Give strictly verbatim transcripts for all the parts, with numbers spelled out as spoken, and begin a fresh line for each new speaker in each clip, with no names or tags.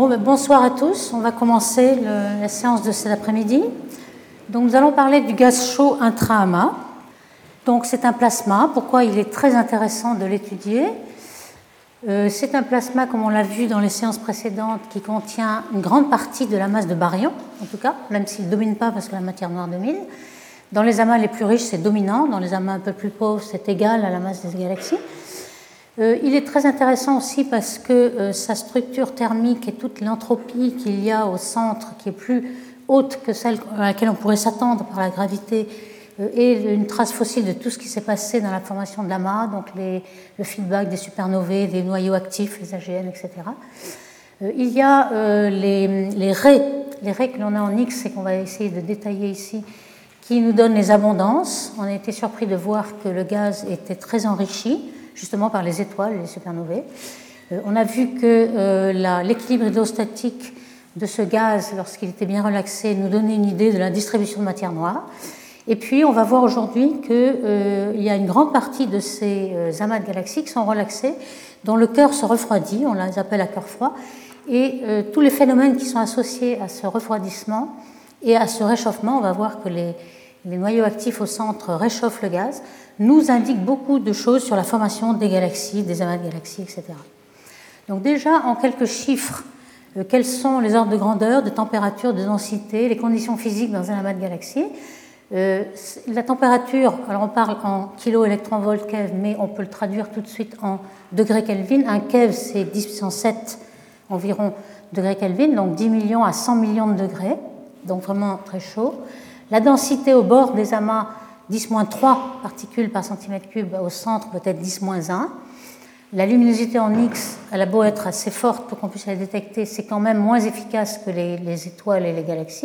Bon, ben, bonsoir à tous. On va commencer le, la séance de cet après-midi. Donc, nous allons parler du gaz chaud intra-amas. Donc, c'est un plasma. Pourquoi il est très intéressant de l'étudier? euh, C'est un plasma, comme on l'a vu dans les séances précédentes, qui contient une grande partie de la masse de baryon, en tout cas, même s'il ne domine pas parce que la matière noire domine. Dans les amas les plus riches, c'est dominant. Dans les amas un peu plus pauvres, c'est égal à la masse des galaxies. Euh, il est très intéressant aussi parce que euh, sa structure thermique et toute l'entropie qu'il y a au centre, qui est plus haute que celle à laquelle on pourrait s'attendre par la gravité, euh, est une trace fossile de tout ce qui s'est passé dans la formation de l'amas, donc les, le feedback des supernovae, des noyaux actifs, les A G N, et cetera. Euh, il y a euh, les, les raies, les raies que l'on a en X et qu'on va essayer de détailler ici, qui nous donnent les abondances. On a été surpris de voir que le gaz était très enrichi, justement par les étoiles, les supernovae. Euh, on a vu que euh, l'équilibre hydrostatique de ce gaz, lorsqu'il était bien relaxé, nous donnait une idée de la distribution de matière noire. Et puis, on va voir aujourd'hui qu'il euh, y a une grande partie de ces euh, amas de galaxies qui sont relaxés, dont le cœur se refroidit, on les appelle à cœur froid, et euh, tous les phénomènes qui sont associés à ce refroidissement et à ce réchauffement, on va voir que les, les noyaux actifs au centre réchauffent le gaz, nous indiquent beaucoup de choses sur la formation des galaxies, des amas de galaxies, et cetera. Donc déjà, en quelques chiffres, euh, quels sont les ordres de grandeur, de température, de densité, les conditions physiques dans un amas de galaxies. Euh, la température, alors on parle en kilo électron-volt keV, mais on peut le traduire tout de suite en degrés Kelvin. Un keV, c'est dix puissance sept environ degrés Kelvin, donc dix millions à cent millions de degrés, donc vraiment très chaud. La densité au bord des amas, dix moins trois particules par centimètre cube, au centre peut-être dix moins un. La luminosité en X, elle a beau être assez forte pour qu'on puisse la détecter, c'est quand même moins efficace que les, les étoiles et les galaxies.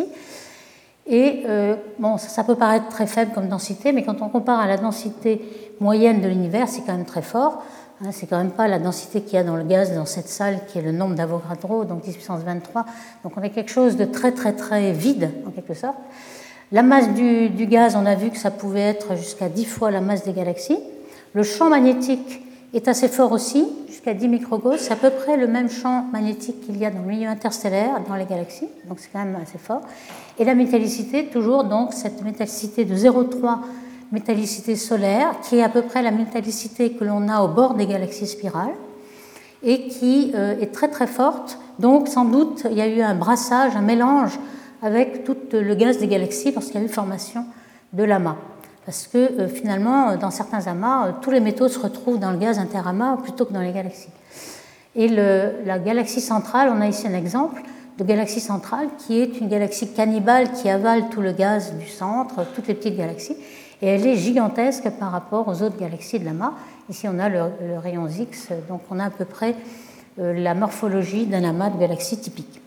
Et euh, bon, ça, ça peut paraître très faible comme densité, mais quand on compare à la densité moyenne de l'univers, c'est quand même très fort. Hein, c'est quand même pas la densité qu'il y a dans le gaz dans cette salle, qui est le nombre d'Avogadro, donc dix puissance vingt-trois. Donc on a quelque chose de très très très vide, en quelque sorte. La masse du, du gaz, on a vu que ça pouvait être jusqu'à dix fois la masse des galaxies. Le champ magnétique est assez fort aussi, jusqu'à dix microgauss. C'est à peu près le même champ magnétique qu'il y a dans le milieu interstellaire, dans les galaxies, donc c'est quand même assez fort. Et la métallicité, toujours donc cette métallicité de zéro virgule trois métallicité solaire, qui est à peu près la métallicité que l'on a au bord des galaxies spirales, et qui euh, est très très forte. Donc sans doute, il y a eu un brassage, un mélange avec tout le gaz des galaxies lorsqu'il y a eu formation de l'amas. Parce que euh, finalement, dans certains amas, euh, tous les métaux se retrouvent dans le gaz interamas plutôt que dans les galaxies. Et le, la galaxie centrale, on a ici un exemple de galaxie centrale qui est une galaxie cannibale qui avale tout le gaz du centre, toutes les petites galaxies, et elle est gigantesque par rapport aux autres galaxies de l'amas. Ici, on a le, le rayon X, donc on a à peu près euh, la morphologie d'un amas de galaxies typique.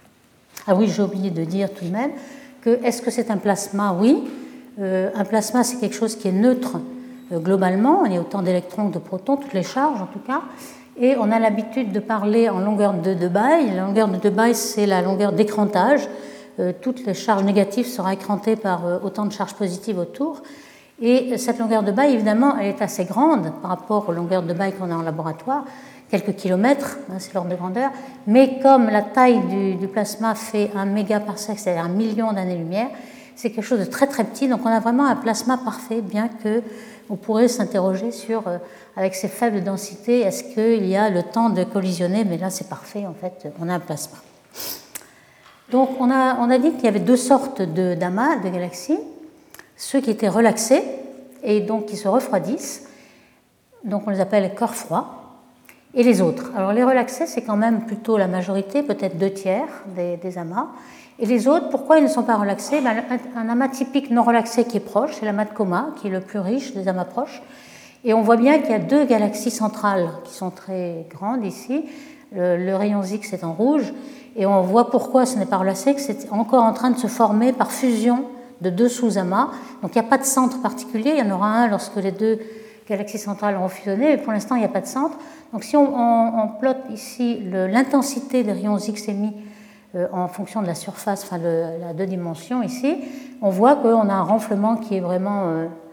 Ah oui, j'ai oublié de dire tout de même que est-ce que c'est un plasma? Oui. Euh, un plasma, c'est quelque chose qui est neutre euh, globalement. Il y a autant d'électrons que de protons, toutes les charges en tout cas. Et on a l'habitude de parler en longueur de Debye. La longueur de Debye, c'est la longueur d'écrantage. Euh, toutes les charges négatives seront écrantées par euh, autant de charges positives autour. Et cette longueur de Debye, évidemment, elle est assez grande par rapport aux longueurs de Debye qu'on a en laboratoire. Quelques kilomètres, hein, c'est l'ordre de grandeur, mais comme la taille du, du plasma fait un mégaparsec, c'est-à-dire un million d'années-lumière, c'est quelque chose de très très petit, donc on a vraiment un plasma parfait, bien qu'on pourrait s'interroger sur, euh, avec ces faibles densités, est-ce qu'il y a le temps de collisionner, mais là c'est parfait, en fait, on a un plasma. Donc on a, on a dit qu'il y avait deux sortes de, d'amas, de galaxies, ceux qui étaient relaxés, et donc qui se refroidissent, donc on les appelle corps froids, et les autres. Alors les relaxés, c'est quand même plutôt la majorité, peut-être deux tiers des, des amas. Et les autres, pourquoi ils ne sont pas relaxés? Ben, un, un amas typique non relaxé qui est proche, c'est l'amas de Coma, qui est le plus riche des amas proches. Et on voit bien qu'il y a deux galaxies centrales qui sont très grandes ici. Le, le rayon X est en rouge. Et on voit pourquoi ce n'est pas relaxé, que c'est encore en train de se former par fusion de deux sous-amas. Donc il n'y a pas de centre particulier. Il y en aura un lorsque les deux galaxies centrales auront fusionné. Mais pour l'instant, il n'y a pas de centre. Donc si on, on, on plotte ici le, l'intensité des rayons X émis euh, en fonction de la surface, enfin le, la deux dimensions ici, on voit qu'on a un renflement qui est vraiment euh,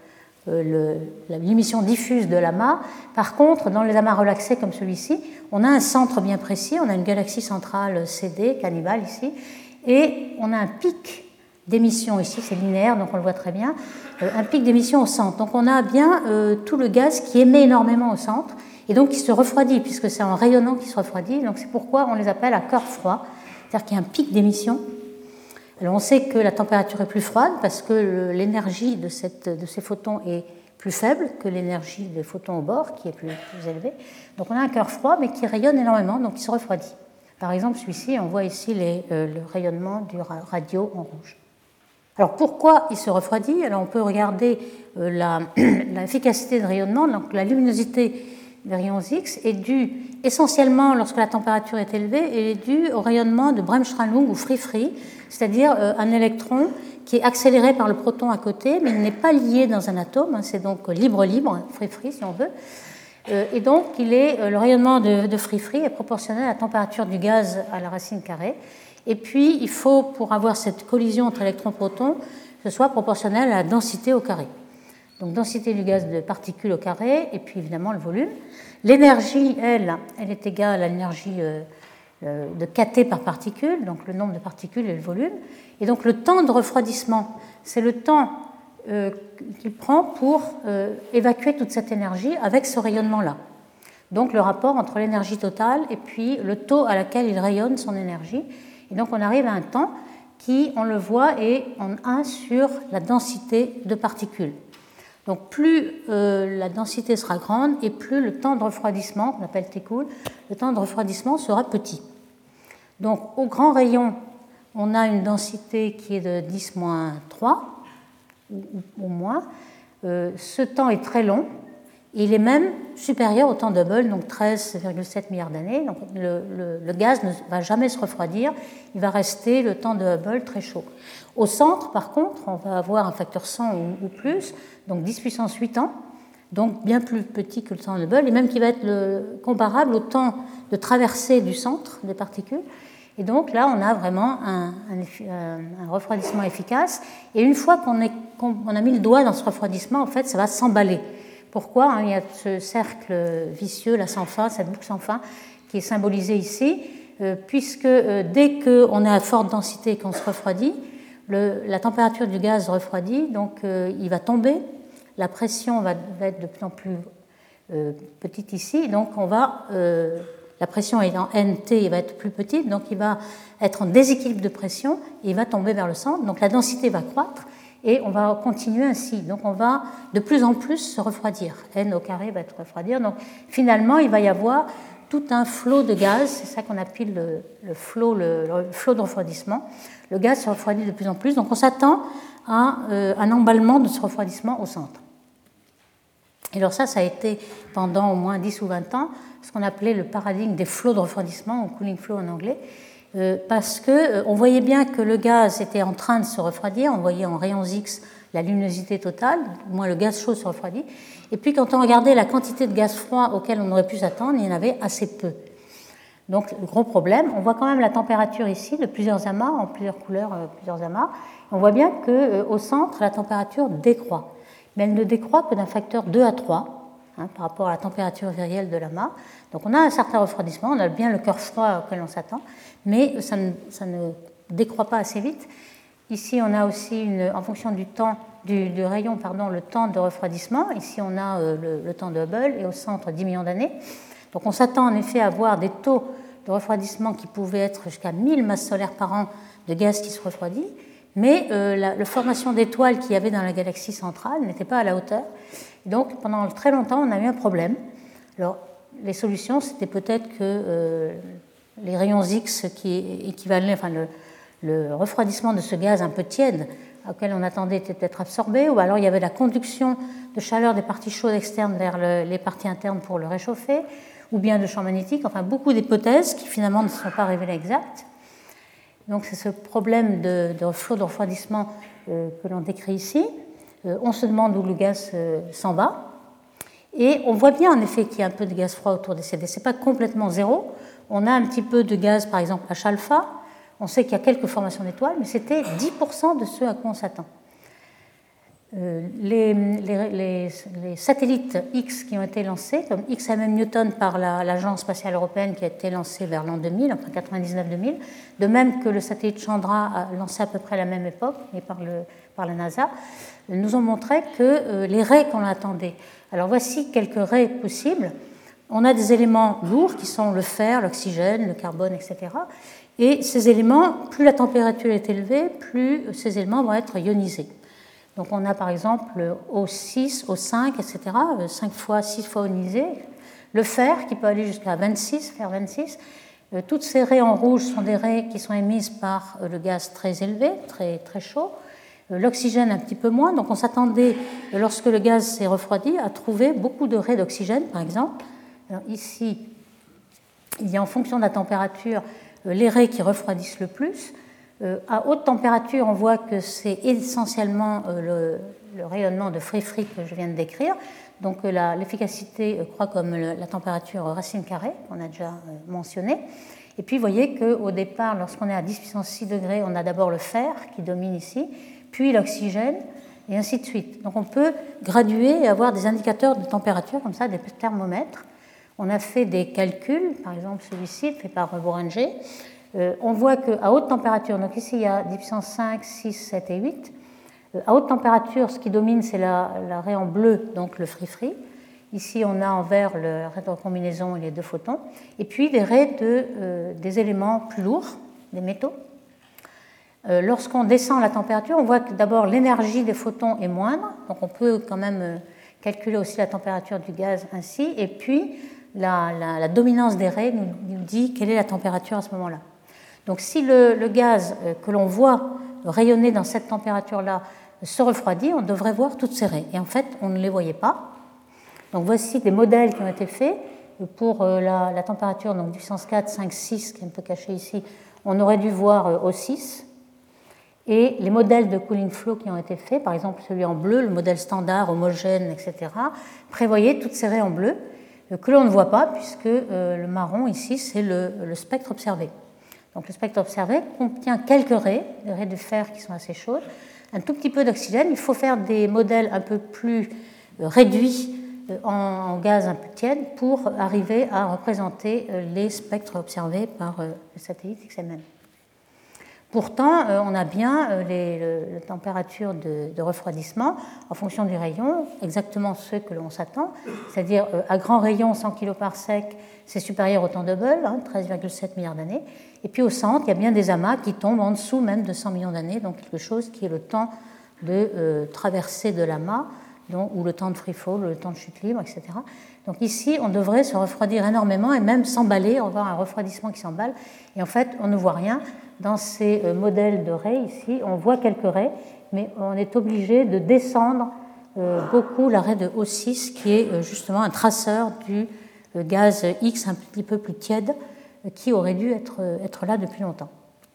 euh, l'émission diffuse de l'amas. Par contre, dans les amas relaxés comme celui-ci, on a un centre bien précis, on a une galaxie centrale C D, cannibale ici, et on a un pic d'émission ici, c'est linéaire, donc on le voit très bien, euh, un pic d'émission au centre. Donc on a bien euh, tout le gaz qui émet énormément au centre, et donc qui se refroidit, puisque c'est en rayonnant qu'il se refroidit, donc c'est pourquoi on les appelle à cœur froid, c'est-à-dire qu'il y a un pic d'émission. Alors on sait que la température est plus froide, parce que l'énergie de, cette, de ces photons est plus faible que l'énergie des photons au bord, qui est plus, plus élevée. Donc on a un cœur froid, mais qui rayonne énormément, donc qui se refroidit. Par exemple, celui-ci, on voit ici les, euh, le rayonnement du radio en rouge. Alors pourquoi il se refroidit? Alors on peut regarder euh, la, l'efficacité de rayonnement. Donc la luminosité des rayons X est due essentiellement, lorsque la température est élevée, elle est due au rayonnement de Bremsstrahlung ou free-free, c'est-à-dire euh, un électron qui est accéléré par le proton à côté, mais il n'est pas lié dans un atome, hein, c'est donc libre-libre, free-free si on veut. Euh, et donc il est, euh, le rayonnement de, de free-free est proportionnel à la température du gaz à la racine carrée. Et puis, il faut, pour avoir cette collision entre électrons-protons, que ce soit proportionnel à la densité au carré. Donc, densité du gaz de particules au carré, et puis évidemment le volume. L'énergie, elle, elle est égale à l'énergie euh, de kT par particule, donc le nombre de particules et le volume. Et donc, le temps de refroidissement, c'est le temps euh, qu'il prend pour euh, évacuer toute cette énergie avec ce rayonnement-là. Donc, le rapport entre l'énergie totale et puis le taux à laquelle il rayonne son énergie. Et donc on arrive à un temps qui, on le voit, est en un sur la densité de particules. Donc plus euh, la densité sera grande et plus le temps de refroidissement, qu'on appelle T cool, le temps de refroidissement sera petit. Donc au grand rayon, on a une densité qui est de dix moins trois, ou, ou moins. Euh, ce temps est très long. Il est même supérieur au temps Hubble, donc treize virgule sept milliards d'années. Donc le, le, le gaz ne va jamais se refroidir, il va rester le temps de Hubble très chaud. Au centre, par contre, on va avoir un facteur cent ou, ou plus, donc dix puissance huit ans, donc bien plus petit que le temps de Hubble, et même qui va être le, comparable au temps de traversée du centre des particules. Et donc là, on a vraiment un, un, un refroidissement efficace. Et une fois qu'on, est, qu'on a mis le doigt dans ce refroidissement, en fait, ça va s'emballer. Pourquoi? Il y a ce cercle vicieux, là sans fin, cette boucle sans fin, qui est symbolisée ici, euh, puisque euh, dès qu'on est à forte densité et qu'on se refroidit, le, la température du gaz refroidit, donc euh, il va tomber, la pression va, va être de plus en plus euh, petite ici, donc on va, euh, la pression étant N T, il va être plus petite, donc il va être en déséquilibre de pression et il va tomber vers le centre, donc la densité va croître. Et on va continuer ainsi. Donc on va de plus en plus se refroidir. N au carré va être refroidir. Donc finalement, il va y avoir tout un flot de gaz. C'est ça qu'on appelle le, le, flot, le, le flot de refroidissement. Le gaz se refroidit de plus en plus. Donc on s'attend à euh, un emballement de ce refroidissement au centre. Et alors ça, ça a été pendant au moins dix ou vingt ans ce qu'on appelait le paradigme des flots de refroidissement, ou cooling flow en anglais. Euh, parce qu'on euh, voyait bien que le gaz était en train de se refroidir, on voyait en rayons X la luminosité totale, au moins le gaz chaud se refroidit, et puis quand on regardait la quantité de gaz froid auquel on aurait pu s'attendre, il y en avait assez peu. Donc le gros problème, on voit quand même la température ici de plusieurs amas, en plusieurs couleurs, euh, plusieurs amas, on voit bien qu'au euh, centre, la température décroît, mais elle ne décroît que d'un facteur deux à trois, hein, par rapport à la température virielle de l'amas. Donc on a un certain refroidissement, on a bien le cœur froid auquel on s'attend, mais ça ne, ça ne décroît pas assez vite. Ici, on a aussi, une, en fonction du temps, du, du rayon, pardon, le temps de refroidissement. Ici, on a euh, le, le temps de Hubble, et au centre, dix millions d'années. Donc on s'attend en effet à avoir des taux de refroidissement qui pouvaient être jusqu'à mille masses solaires par an de gaz qui se refroidit, mais euh, la, la formation d'étoiles qu'il y avait dans la galaxie centrale n'était pas à la hauteur. Donc pendant très longtemps, on a eu un problème. Alors, les solutions, c'était peut-être que euh, les rayons X qui équivalaient, enfin le, le refroidissement de ce gaz un peu tiède auquel on attendait était peut-être absorbé, ou alors il y avait la conduction de chaleur des parties chaudes externes vers le, les parties internes pour le réchauffer, ou bien de champs magnétiques, enfin beaucoup d'hypothèses qui finalement ne se sont pas révélées exactes. Donc c'est ce problème de, de flot de refroidissement euh, que l'on décrit ici. Euh, on se demande où le gaz euh, s'en va. Et on voit bien en effet qu'il y a un peu de gaz froid autour des C D. Ce n'est pas complètement zéro. On a un petit peu de gaz, par exemple, H alpha. On sait qu'il y a quelques formations d'étoiles, mais c'était dix pour cent de ce à quoi on s'attend. Euh, les, les, les, les satellites X qui ont été lancés, comme X M M Newton par l'Agence spatiale européenne qui a été lancée vers l'an deux mille, enfin quatre-vingt-dix-neuf deux mille, de même que le satellite Chandra a lancé à peu près à la même époque, mais par, le, par la NASA, nous ont montré que euh, les raies qu'on attendait. Alors voici quelques raies possibles. On a des éléments lourds qui sont le fer, l'oxygène, le carbone, et cetera. Et ces éléments, plus la température est élevée, plus ces éléments vont être ionisés. Donc on a par exemple O six, O cinq, et cetera, cinq fois, six fois ionisé. Le fer qui peut aller jusqu'à vingt-six, fer vingt-six. Toutes ces raies en rouge sont des raies qui sont émises par le gaz très élevé, très, très chaud. L'oxygène un petit peu moins. Donc on s'attendait, lorsque le gaz s'est refroidi, à trouver beaucoup de raies d'oxygène, par exemple. Alors ici, il y a en fonction de la température les raies qui refroidissent le plus. Euh, à haute température, on voit que c'est essentiellement euh, le, le rayonnement de Free-Free que je viens de décrire. Donc euh, l'efficacité euh, croît comme le, la température racine carrée, qu'on a déjà euh, mentionné. Et puis vous voyez qu'au départ, lorsqu'on est à dix puissance six degrés, on a d'abord le fer qui domine ici, puis l'oxygène, et ainsi de suite. Donc on peut graduer et avoir des indicateurs de température, comme ça, des thermomètres. On a fait des calculs, par exemple celui-ci, fait par Bouranger. Euh, on voit qu'à haute température, donc ici il y a dix puissance cinq, six, sept et huit, euh, à haute température, ce qui domine, c'est la, la raie en bleu, donc le free-free. Ici, on a en vert le ray de recombinaison et les deux photons. Et puis des raies de, euh, des éléments plus lourds, des métaux. Euh, lorsqu'on descend la température, on voit que d'abord l'énergie des photons est moindre, donc on peut quand même euh, calculer aussi la température du gaz ainsi. Et puis la, la, la dominance des raies nous, nous dit quelle est la température à ce moment-là. Donc si le, le gaz que l'on voit rayonner dans cette température-là se refroidit, on devrait voir toutes ces raies. Et en fait, on ne les voyait pas. Donc voici des modèles qui ont été faits pour la, la température, donc puissance quatre, cinq, six, qui est un peu caché ici. On aurait dû voir O six. Et les modèles de cooling flow qui ont été faits, par exemple celui en bleu, le modèle standard, homogène, et cetera, prévoyaient toutes ces raies en bleu que l'on ne voit pas, puisque le marron ici, c'est le, le spectre observé. Donc le spectre observé contient quelques raies, des raies de fer qui sont assez chaudes, un tout petit peu d'oxygène. Il faut faire des modèles un peu plus réduits en gaz un peu tiède pour arriver à représenter les spectres observés par le satellite X M M. Pourtant, on a bien les, les températures de, de refroidissement en fonction du rayon, exactement ceux que l'on s'attend, c'est-à-dire à grand rayon, cent kiloparsecs, c'est supérieur au temps de Hubble, hein, treize virgule sept milliards d'années. Et puis au centre, il y a bien des amas qui tombent en dessous même de cent millions d'années, donc quelque chose qui est le temps de euh, traversée de l'amas, donc, ou le temps de free fall, le temps de chute libre, et cetera. Donc ici, on devrait se refroidir énormément et même s'emballer, on va avoir un refroidissement qui s'emballe. Et en fait, on ne voit rien. Dans ces euh, modèles de raies ici, on voit quelques raies, mais on est obligé de descendre euh, beaucoup la raie de O six, qui est euh, justement un traceur du euh, gaz X un petit peu plus tiède, euh, qui aurait dû être, euh, être là depuis longtemps.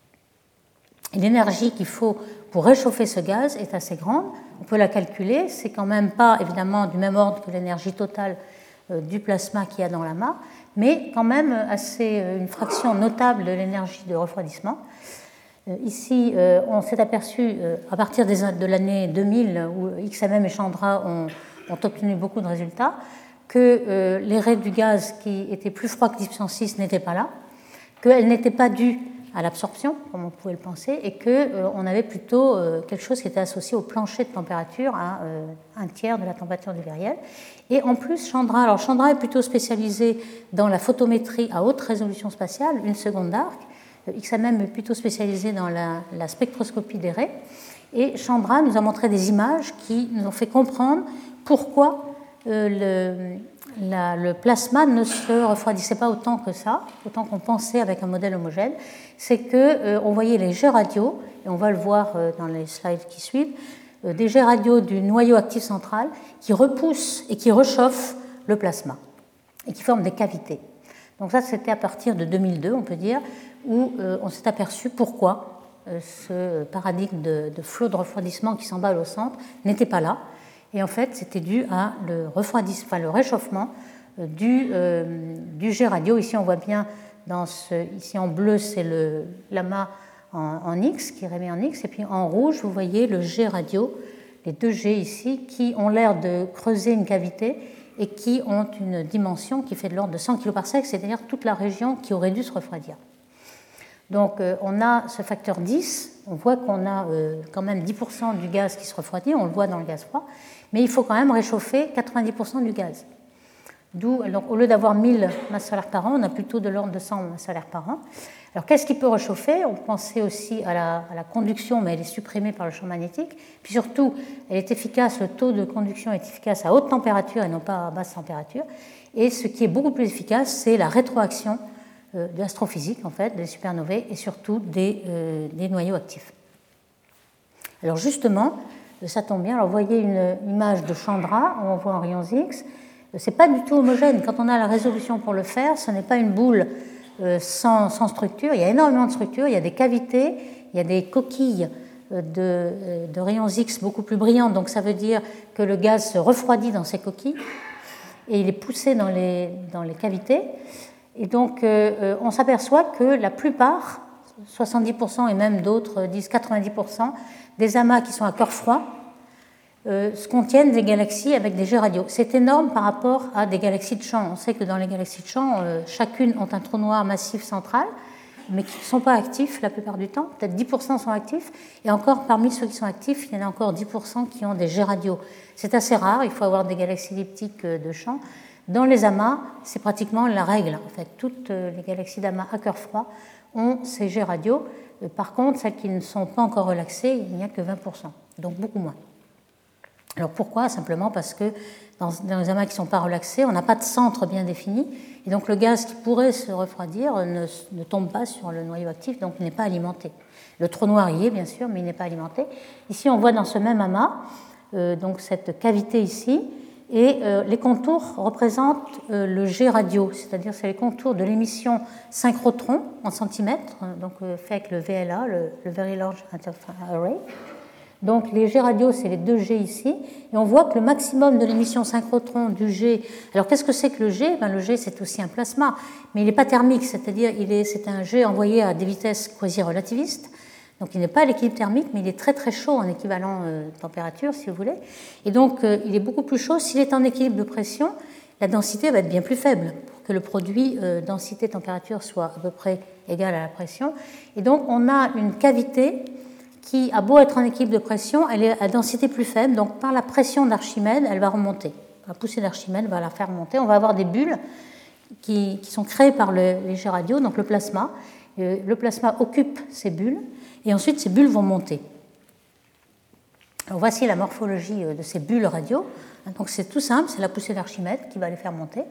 Et l'énergie qu'il faut pour réchauffer ce gaz est assez grande. On peut la calculer. C'est quand même pas évidemment du même ordre que l'énergie totale euh, du plasma qu'il y a dans l'amas, mais quand même assez, une fraction notable de l'énergie de refroidissement. Euh, ici, euh, on s'est aperçu, euh, à partir des, de l'année deux mille, où X M M et Chandra ont, ont obtenu beaucoup de résultats, que euh, les raies du gaz qui étaient plus froides que dix puissance six n'étaient pas là, qu'elles n'étaient pas dues à l'absorption, comme on pouvait le penser, et qu'on euh, avait plutôt euh, quelque chose qui était associé au plancher de température à euh, un tiers de la température du viriel. Et en plus, Chandra, alors Chandra est plutôt spécialisé dans la photométrie à haute résolution spatiale, une seconde d'arc. X M M est plutôt spécialisé dans la, la spectroscopie des raies. Et Chandra nous a montré des images qui nous ont fait comprendre pourquoi euh, le, la, le plasma ne se refroidissait pas autant que ça, autant qu'on pensait avec un modèle homogène. C'est qu'on euh, voyait les jets radio, et on va le voir euh, dans les slides qui suivent, euh, des jets radio du noyau actif central qui repoussent et qui réchauffent le plasma et qui forment des cavités. Donc ça, c'était à partir de deux mille deux, on peut dire, où euh, on s'est aperçu pourquoi euh, ce paradigme de, de flot de refroidissement qui s'emballe au centre n'était pas là. Et en fait, c'était dû à le, refroidissement, enfin, le réchauffement euh, du, euh, du jet radio. Ici, on voit bien, dans ce, ici en bleu, c'est l'amas en, en X, qui remet en X, et puis en rouge, vous voyez le jet radio les deux G ici, qui ont l'air de creuser une cavité et qui ont une dimension qui fait de l'ordre de cent kiloparsecs, c'est-à-dire toute la région qui aurait dû se refroidir. Donc euh, on a ce facteur dix, on voit qu'on a euh, quand même dix pour cent du gaz qui se refroidit, on le voit dans le gaz froid, mais il faut quand même réchauffer quatre-vingt-dix pour cent du gaz. D'où, donc, au lieu d'avoir mille masses solaires par an, on a plutôt de l'ordre de cent masses solaires par an. Alors qu'est-ce qui peut réchauffer? On pensait aussi à la, à la conduction, mais elle est supprimée par le champ magnétique. Puis surtout, elle est efficace, le taux de conduction est efficace à haute température et non pas à basse température. Et ce qui est beaucoup plus efficace, c'est la rétroaction de l'astrophysique, en fait, des supernovae et surtout des, euh, des noyaux actifs. Alors justement, ça tombe bien. Alors vous voyez une image de Chandra, où on voit en rayons X. Ce n'est pas du tout homogène. Quand on a la résolution pour le faire, ce n'est pas une boule euh, sans, sans structure. Il y a énormément de structures, il y a des cavités, il y a des coquilles de, de rayons X beaucoup plus brillantes. Donc ça veut dire que le gaz se refroidit dans ces coquilles et il est poussé dans les, dans les cavités. Et donc, euh, on s'aperçoit que la plupart, soixante-dix pour cent et même d'autres disent quatre-vingt-dix pour cent, des amas qui sont à corps froid euh, contiennent des galaxies avec des jets radiaux. C'est énorme par rapport à des galaxies de champ. On sait que dans les galaxies de champ, euh, chacune ont un trou noir massif central, mais qui ne sont pas actifs la plupart du temps. Peut-être dix pour cent sont actifs. Et encore, parmi ceux qui sont actifs, il y en a encore dix pour cent qui ont des jets radiaux. C'est assez rare, il faut avoir des galaxies elliptiques de champ. Dans les amas, c'est pratiquement la règle. En fait, toutes les galaxies d'amas à cœur froid ont ces jets radiaux. Par contre, celles qui ne sont pas encore relaxées, il n'y a que vingt pour cent, donc beaucoup moins. Alors pourquoi? Simplement parce que dans, dans les amas qui ne sont pas relaxés, on n'a pas de centre bien défini, et donc le gaz qui pourrait se refroidir ne, ne tombe pas sur le noyau actif, donc il n'est pas alimenté. Le trou noir y est, bien sûr, mais il n'est pas alimenté. Ici, on voit dans ce même amas, euh, donc cette cavité ici, et euh, les contours représentent euh, le jet radio, c'est-à-dire c'est les contours de l'émission synchrotron en centimètres, donc euh, fait avec le V L A, le, le Very Large Interference Array. Donc les jets radio, c'est les deux G ici, et on voit que le maximum de l'émission synchrotron du G. Alors qu'est-ce que c'est que le G? Ben, le G, c'est aussi un plasma, mais il n'est pas thermique, c'est-à-dire il est, c'est un G envoyé à des vitesses quasi-relativistes. Donc il n'est pas à l'équilibre thermique, mais il est très très chaud en équivalent euh, température, si vous voulez. Et donc euh, il est beaucoup plus chaud. S'il est en équilibre de pression, la densité va être bien plus faible pour que le produit euh, densité-température soit à peu près égal à la pression. Et donc on a une cavité qui a beau être en équilibre de pression, elle est à densité plus faible. Donc par la pression d'Archimède, elle va remonter. La poussée d'Archimède va la faire remonter. On va avoir des bulles qui, qui sont créées par le, les jets radio, donc le plasma. Euh, le plasma occupe ces bulles. Et ensuite, ces bulles vont monter. Alors, voici la morphologie de ces bulles radio. Donc, c'est tout simple, c'est la poussée d'Archimède qui va les faire monter.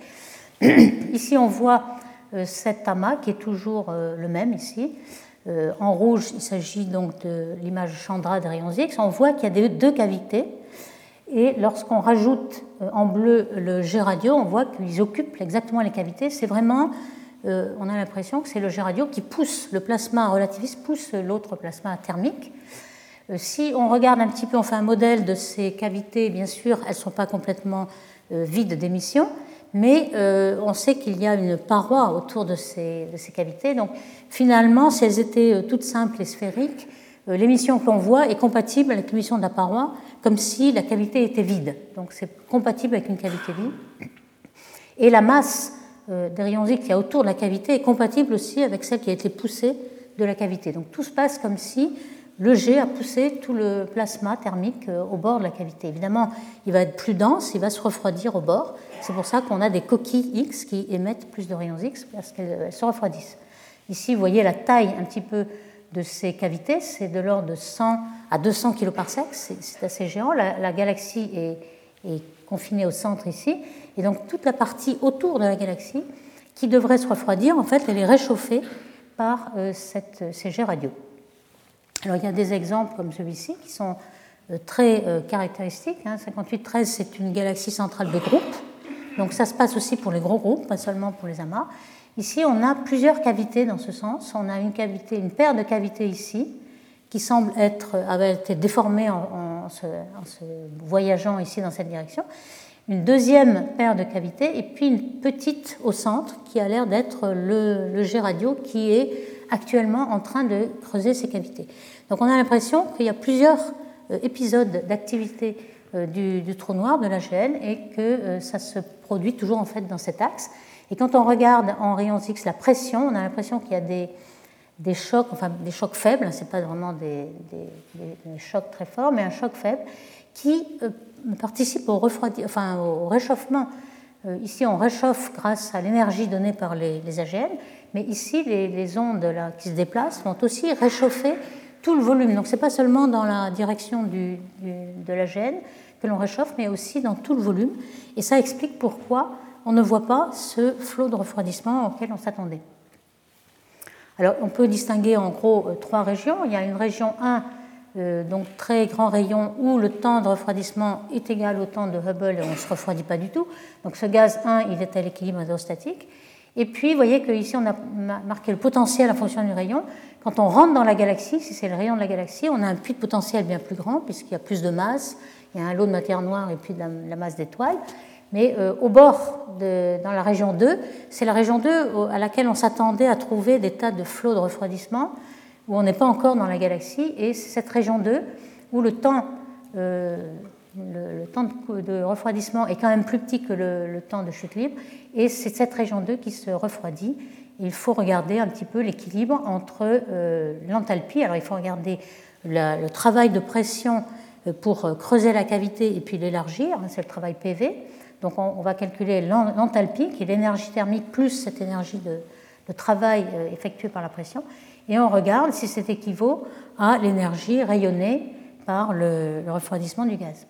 Ici, on voit cet amas qui est toujours le même ici. En rouge, il s'agit donc de l'image Chandra des rayons X. On voit qu'il y a deux cavités. Et lorsqu'on rajoute en bleu le jet radio, on voit qu'ils occupent exactement les cavités. C'est vraiment... Euh, on a l'impression que c'est le jet radio qui pousse le plasma relativiste, pousse l'autre plasma thermique. Euh, si on regarde un petit peu, on fait un modèle de ces cavités, bien sûr, elles ne sont pas complètement euh, vides d'émission, mais euh, on sait qu'il y a une paroi autour de ces, de ces cavités. Donc finalement, si elles étaient euh, toutes simples et sphériques, euh, l'émission que l'on voit est compatible avec l'émission de la paroi, comme si la cavité était vide. Donc c'est compatible avec une cavité vide. Et la masse des rayons X qu'il y a autour de la cavité est compatible aussi avec celle qui a été poussée de la cavité. Donc tout se passe comme si le jet a poussé tout le plasma thermique au bord de la cavité. Évidemment, il va être plus dense, il va se refroidir au bord. C'est pour ça qu'on a des coquilles X qui émettent plus de rayons X parce qu'elles se refroidissent. Ici, vous voyez la taille un petit peu de ces cavités, c'est de l'ordre de cent à deux cents kiloparsecs, c'est assez géant. La, la galaxie est, est confinée au centre ici. Et donc toute la partie autour de la galaxie qui devrait se refroidir, en fait, elle est réchauffée par euh, cette, ces jets radio. Alors il y a des exemples comme celui-ci qui sont euh, très euh, caractéristiques. Hein. cinquante-huit treize, c'est une galaxie centrale de groupe. Donc ça se passe aussi pour les gros groupes, pas seulement pour les amas. Ici, on a plusieurs cavités dans ce sens. On a une cavité, une paire de cavités ici qui semble être, avait été déformée en, en, se, en se voyageant ici dans cette direction. Une deuxième paire de cavités et puis une petite au centre qui a l'air d'être le, le jet radio qui est actuellement en train de creuser ces cavités. Donc on a l'impression qu'il y a plusieurs euh, épisode d'activité euh, du, du trou noir, de l'A G N, et que euh, ça se produit toujours en fait dans cet axe. Et quand on regarde en rayons X la pression, on a l'impression qu'il y a des, des chocs, enfin des chocs faibles, ce n'est pas vraiment des, des, des chocs très forts, mais un choc faible qui euh, participe au, refroidi, enfin, au réchauffement. Euh, ici, on réchauffe grâce à l'énergie donnée par les, les A G N, mais ici, les, les ondes là, qui se déplacent vont aussi réchauffer tout le volume. Donc, ce n'est pas seulement dans la direction du, du, de l'A G N que l'on réchauffe, mais aussi dans tout le volume. Et ça explique pourquoi on ne voit pas ce flot de refroidissement auquel on s'attendait. Alors, on peut distinguer en gros euh, trois régions. Il y a une région un, euh, donc très grand rayon, où le temps de refroidissement est égal au temps de Hubble et on ne se refroidit pas du tout. Donc, ce gaz un, il est à l'équilibre hydrostatique. Et puis, vous voyez qu'ici, on a marqué le potentiel en fonction du rayon. Quand on rentre dans la galaxie, si c'est le rayon de la galaxie, on a un puits de potentiel bien plus grand, puisqu'il y a plus de masse, il y a un lot de matière noire et puis de la, la masse d'étoiles. Mais euh, au bord, de, dans la région deux, c'est la région deux à laquelle on s'attendait à trouver des tas de flots de refroidissement, où on n'est pas encore dans la galaxie, et c'est cette région deux où le temps, euh, le, le temps de, de refroidissement est quand même plus petit que le, le temps de chute libre, et c'est cette région deux qui se refroidit. Il faut regarder un petit peu l'équilibre entre euh, l'enthalpie, alors il faut regarder la, le travail de pression pour creuser la cavité et puis l'élargir, c'est le travail P V. Donc on, on va calculer l'enthalpie, qui est l'énergie thermique plus cette énergie de, de travail euh, effectuée par la pression, et on regarde si c'est équivaut à l'énergie rayonnée par le, le refroidissement du gaz.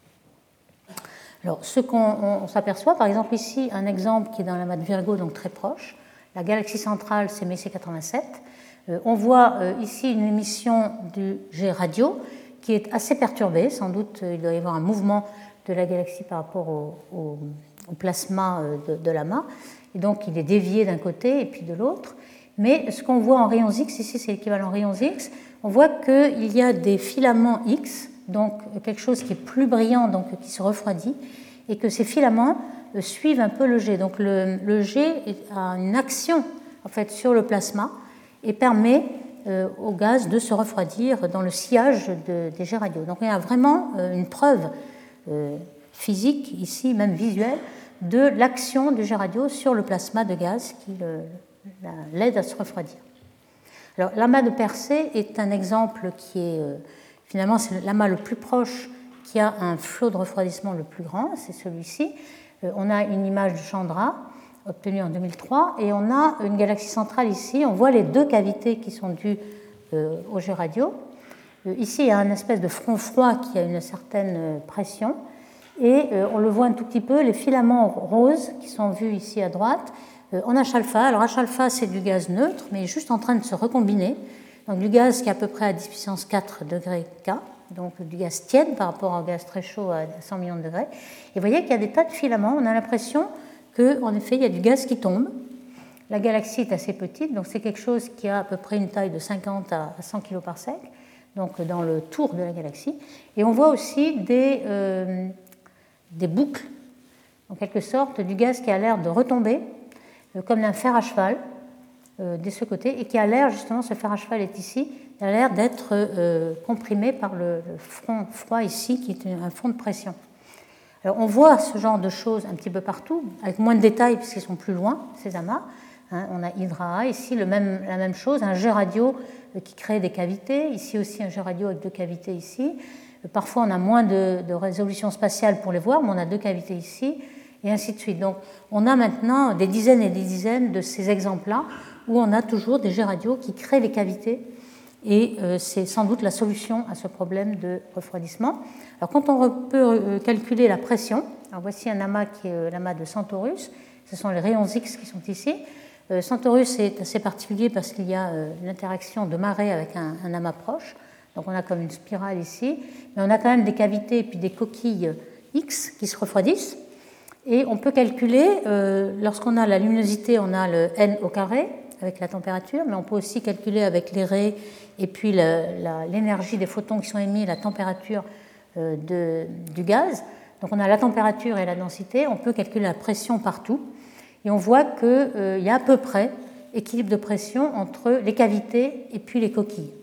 Alors, ce qu'on s'aperçoit, par exemple ici, un exemple qui est dans l'amas de Virgo, donc très proche, la galaxie centrale, c'est Messier quatre-vingt-sept. Euh, on voit euh, ici une émission du jet radio qui est assez perturbée. Sans doute, euh, il doit y avoir un mouvement de la galaxie par rapport au, au, au plasma euh, de, de l'amas. Et donc, il est dévié d'un côté et puis de l'autre. Mais ce qu'on voit en rayons X, ici c'est l'équivalent rayons X, on voit qu'il y a des filaments X, donc quelque chose qui est plus brillant, donc qui se refroidit, et que ces filaments suivent un peu le jet. Donc le, le jet a une action en fait sur le plasma et permet euh, au gaz de se refroidir dans le sillage de, des jets radio. Donc il y a vraiment euh, une preuve euh, physique, ici même visuelle, de l'action du jet radio sur le plasma de gaz qui le l'aide à se refroidir. Alors, l'amas de Persée est un exemple qui est, euh, finalement, c'est l'amas le plus proche qui a un flot de refroidissement le plus grand, c'est celui-ci. Euh, on a une image de Chandra, obtenue en deux mille trois, et on a une galaxie centrale ici. On voit les deux cavités qui sont dues euh, au jet radio. Euh, ici, il y a un espèce de front froid qui a une certaine pression, et euh, on le voit un tout petit peu, les filaments roses qui sont vus ici à droite, en H alpha. Alors H alpha, c'est du gaz neutre, mais juste en train de se recombiner. Donc du gaz qui est à peu près à dix puissance quatre degrés K, donc du gaz tiède par rapport au gaz très chaud à cent millions de degrés. Et vous voyez qu'il y a des tas de filaments. On a l'impression qu'en effet, il y a du gaz qui tombe. La galaxie est assez petite, donc c'est quelque chose qui a à peu près une taille de cinquante à cent kiloparsecs, donc dans le tour de la galaxie. Et on voit aussi des, euh, des boucles, en quelque sorte, du gaz qui a l'air de retomber, comme d'un fer à cheval euh, de ce côté, et qui a l'air, justement, ce fer à cheval est ici, il a l'air d'être euh, comprimé par le, le front froid ici, qui est un front de pression. Alors on voit ce genre de choses un petit peu partout, avec moins de détails puisqu'ils sont plus loin, ces amas. Hein, on a Hydra, ici le même, la même chose, un jet radio euh, qui crée des cavités, ici aussi un jet radio avec deux cavités ici. Euh, parfois on a moins de, de résolution spatiale pour les voir, mais on a deux cavités ici, et ainsi de suite. Donc on a maintenant des dizaines et des dizaines de ces exemples-là où on a toujours des jets radio qui créent les cavités, et euh, c'est sans doute la solution à ce problème de refroidissement. Alors quand on peut euh, calculer la pression, alors voici un amas qui est euh, l'amas de Centaurus, ce sont les rayons X qui sont ici. Euh, Centaurus est assez particulier parce qu'il y a euh, l'interaction de marée avec un, un amas proche, donc on a comme une spirale ici, mais on a quand même des cavités et puis des coquilles X qui se refroidissent. Et on peut calculer, euh, lorsqu'on a la luminosité, on a le n au carré avec la température, mais on peut aussi calculer avec les raies et puis l'énergie des photons qui sont émis, la température euh, de, du gaz. Donc on a la température et la densité, on peut calculer la pression partout, et on voit qu'il euh, y a à peu près équilibre de pression entre les cavités et puis les coquilles.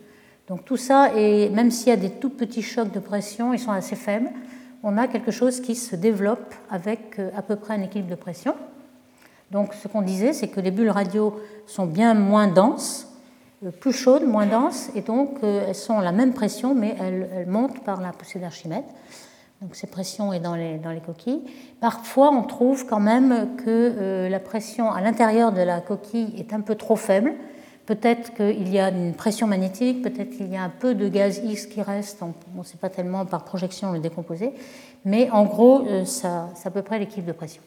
Donc tout ça, et même s'il y a des tout petits chocs de pression, ils sont assez faibles, on a quelque chose qui se développe avec à peu près un équilibre de pression. Donc ce qu'on disait, c'est que les bulles radio sont bien moins denses, plus chaudes, moins denses, et donc elles sont à la même pression, mais elles, elles montent par la poussée d'Archimède. Donc cette pression est dans les, dans les coquilles. Parfois, on trouve quand même que euh, la pression à l'intérieur de la coquille est un peu trop faible. Peut-être qu'il y a une pression magnétique, peut-être qu'il y a un peu de gaz X qui reste, on ne sait pas tellement par projection le décomposer, mais en gros, euh, ça, c'est à peu près l'équilibre de pression.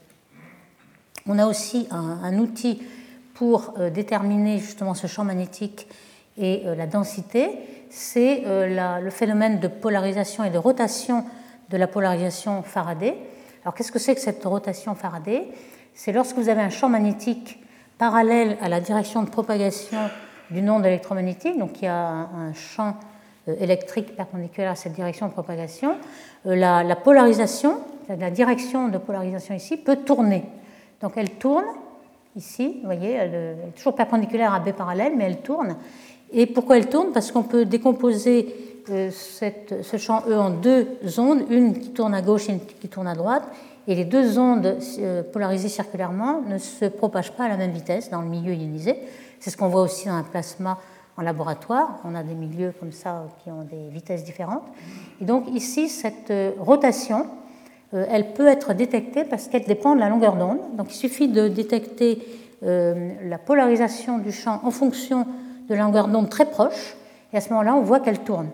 On a aussi un, un outil pour euh, déterminer justement ce champ magnétique et euh, la densité, c'est euh, la, le phénomène de polarisation et de rotation de la polarisation Faraday. Alors qu'est-ce que c'est que cette rotation Faraday? C'est lorsque vous avez un champ magnétique parallèle à la direction de propagation d'une onde électromagnétique, donc il y a un, un champ euh, électrique perpendiculaire à cette direction de propagation, euh, la, la polarisation, la direction de polarisation ici, peut tourner. Donc elle tourne ici, vous voyez, elle est toujours perpendiculaire à B parallèle, mais elle tourne. Et pourquoi elle tourne? Parce qu'on peut décomposer euh, cette, ce champ E en deux ondes, une qui tourne à gauche et une qui tourne à droite, et les deux ondes euh, polarisées circulairement ne se propagent pas à la même vitesse dans le milieu ionisé. C'est ce qu'on voit aussi dans un plasma en laboratoire. On a des milieux comme ça qui ont des vitesses différentes. Et donc ici, cette euh, rotation, euh, elle peut être détectée parce qu'elle dépend de la longueur d'onde. Donc il suffit de détecter euh, la polarisation du champ en fonction de la longueur d'onde très proche, et à ce moment-là, on voit qu'elle tourne.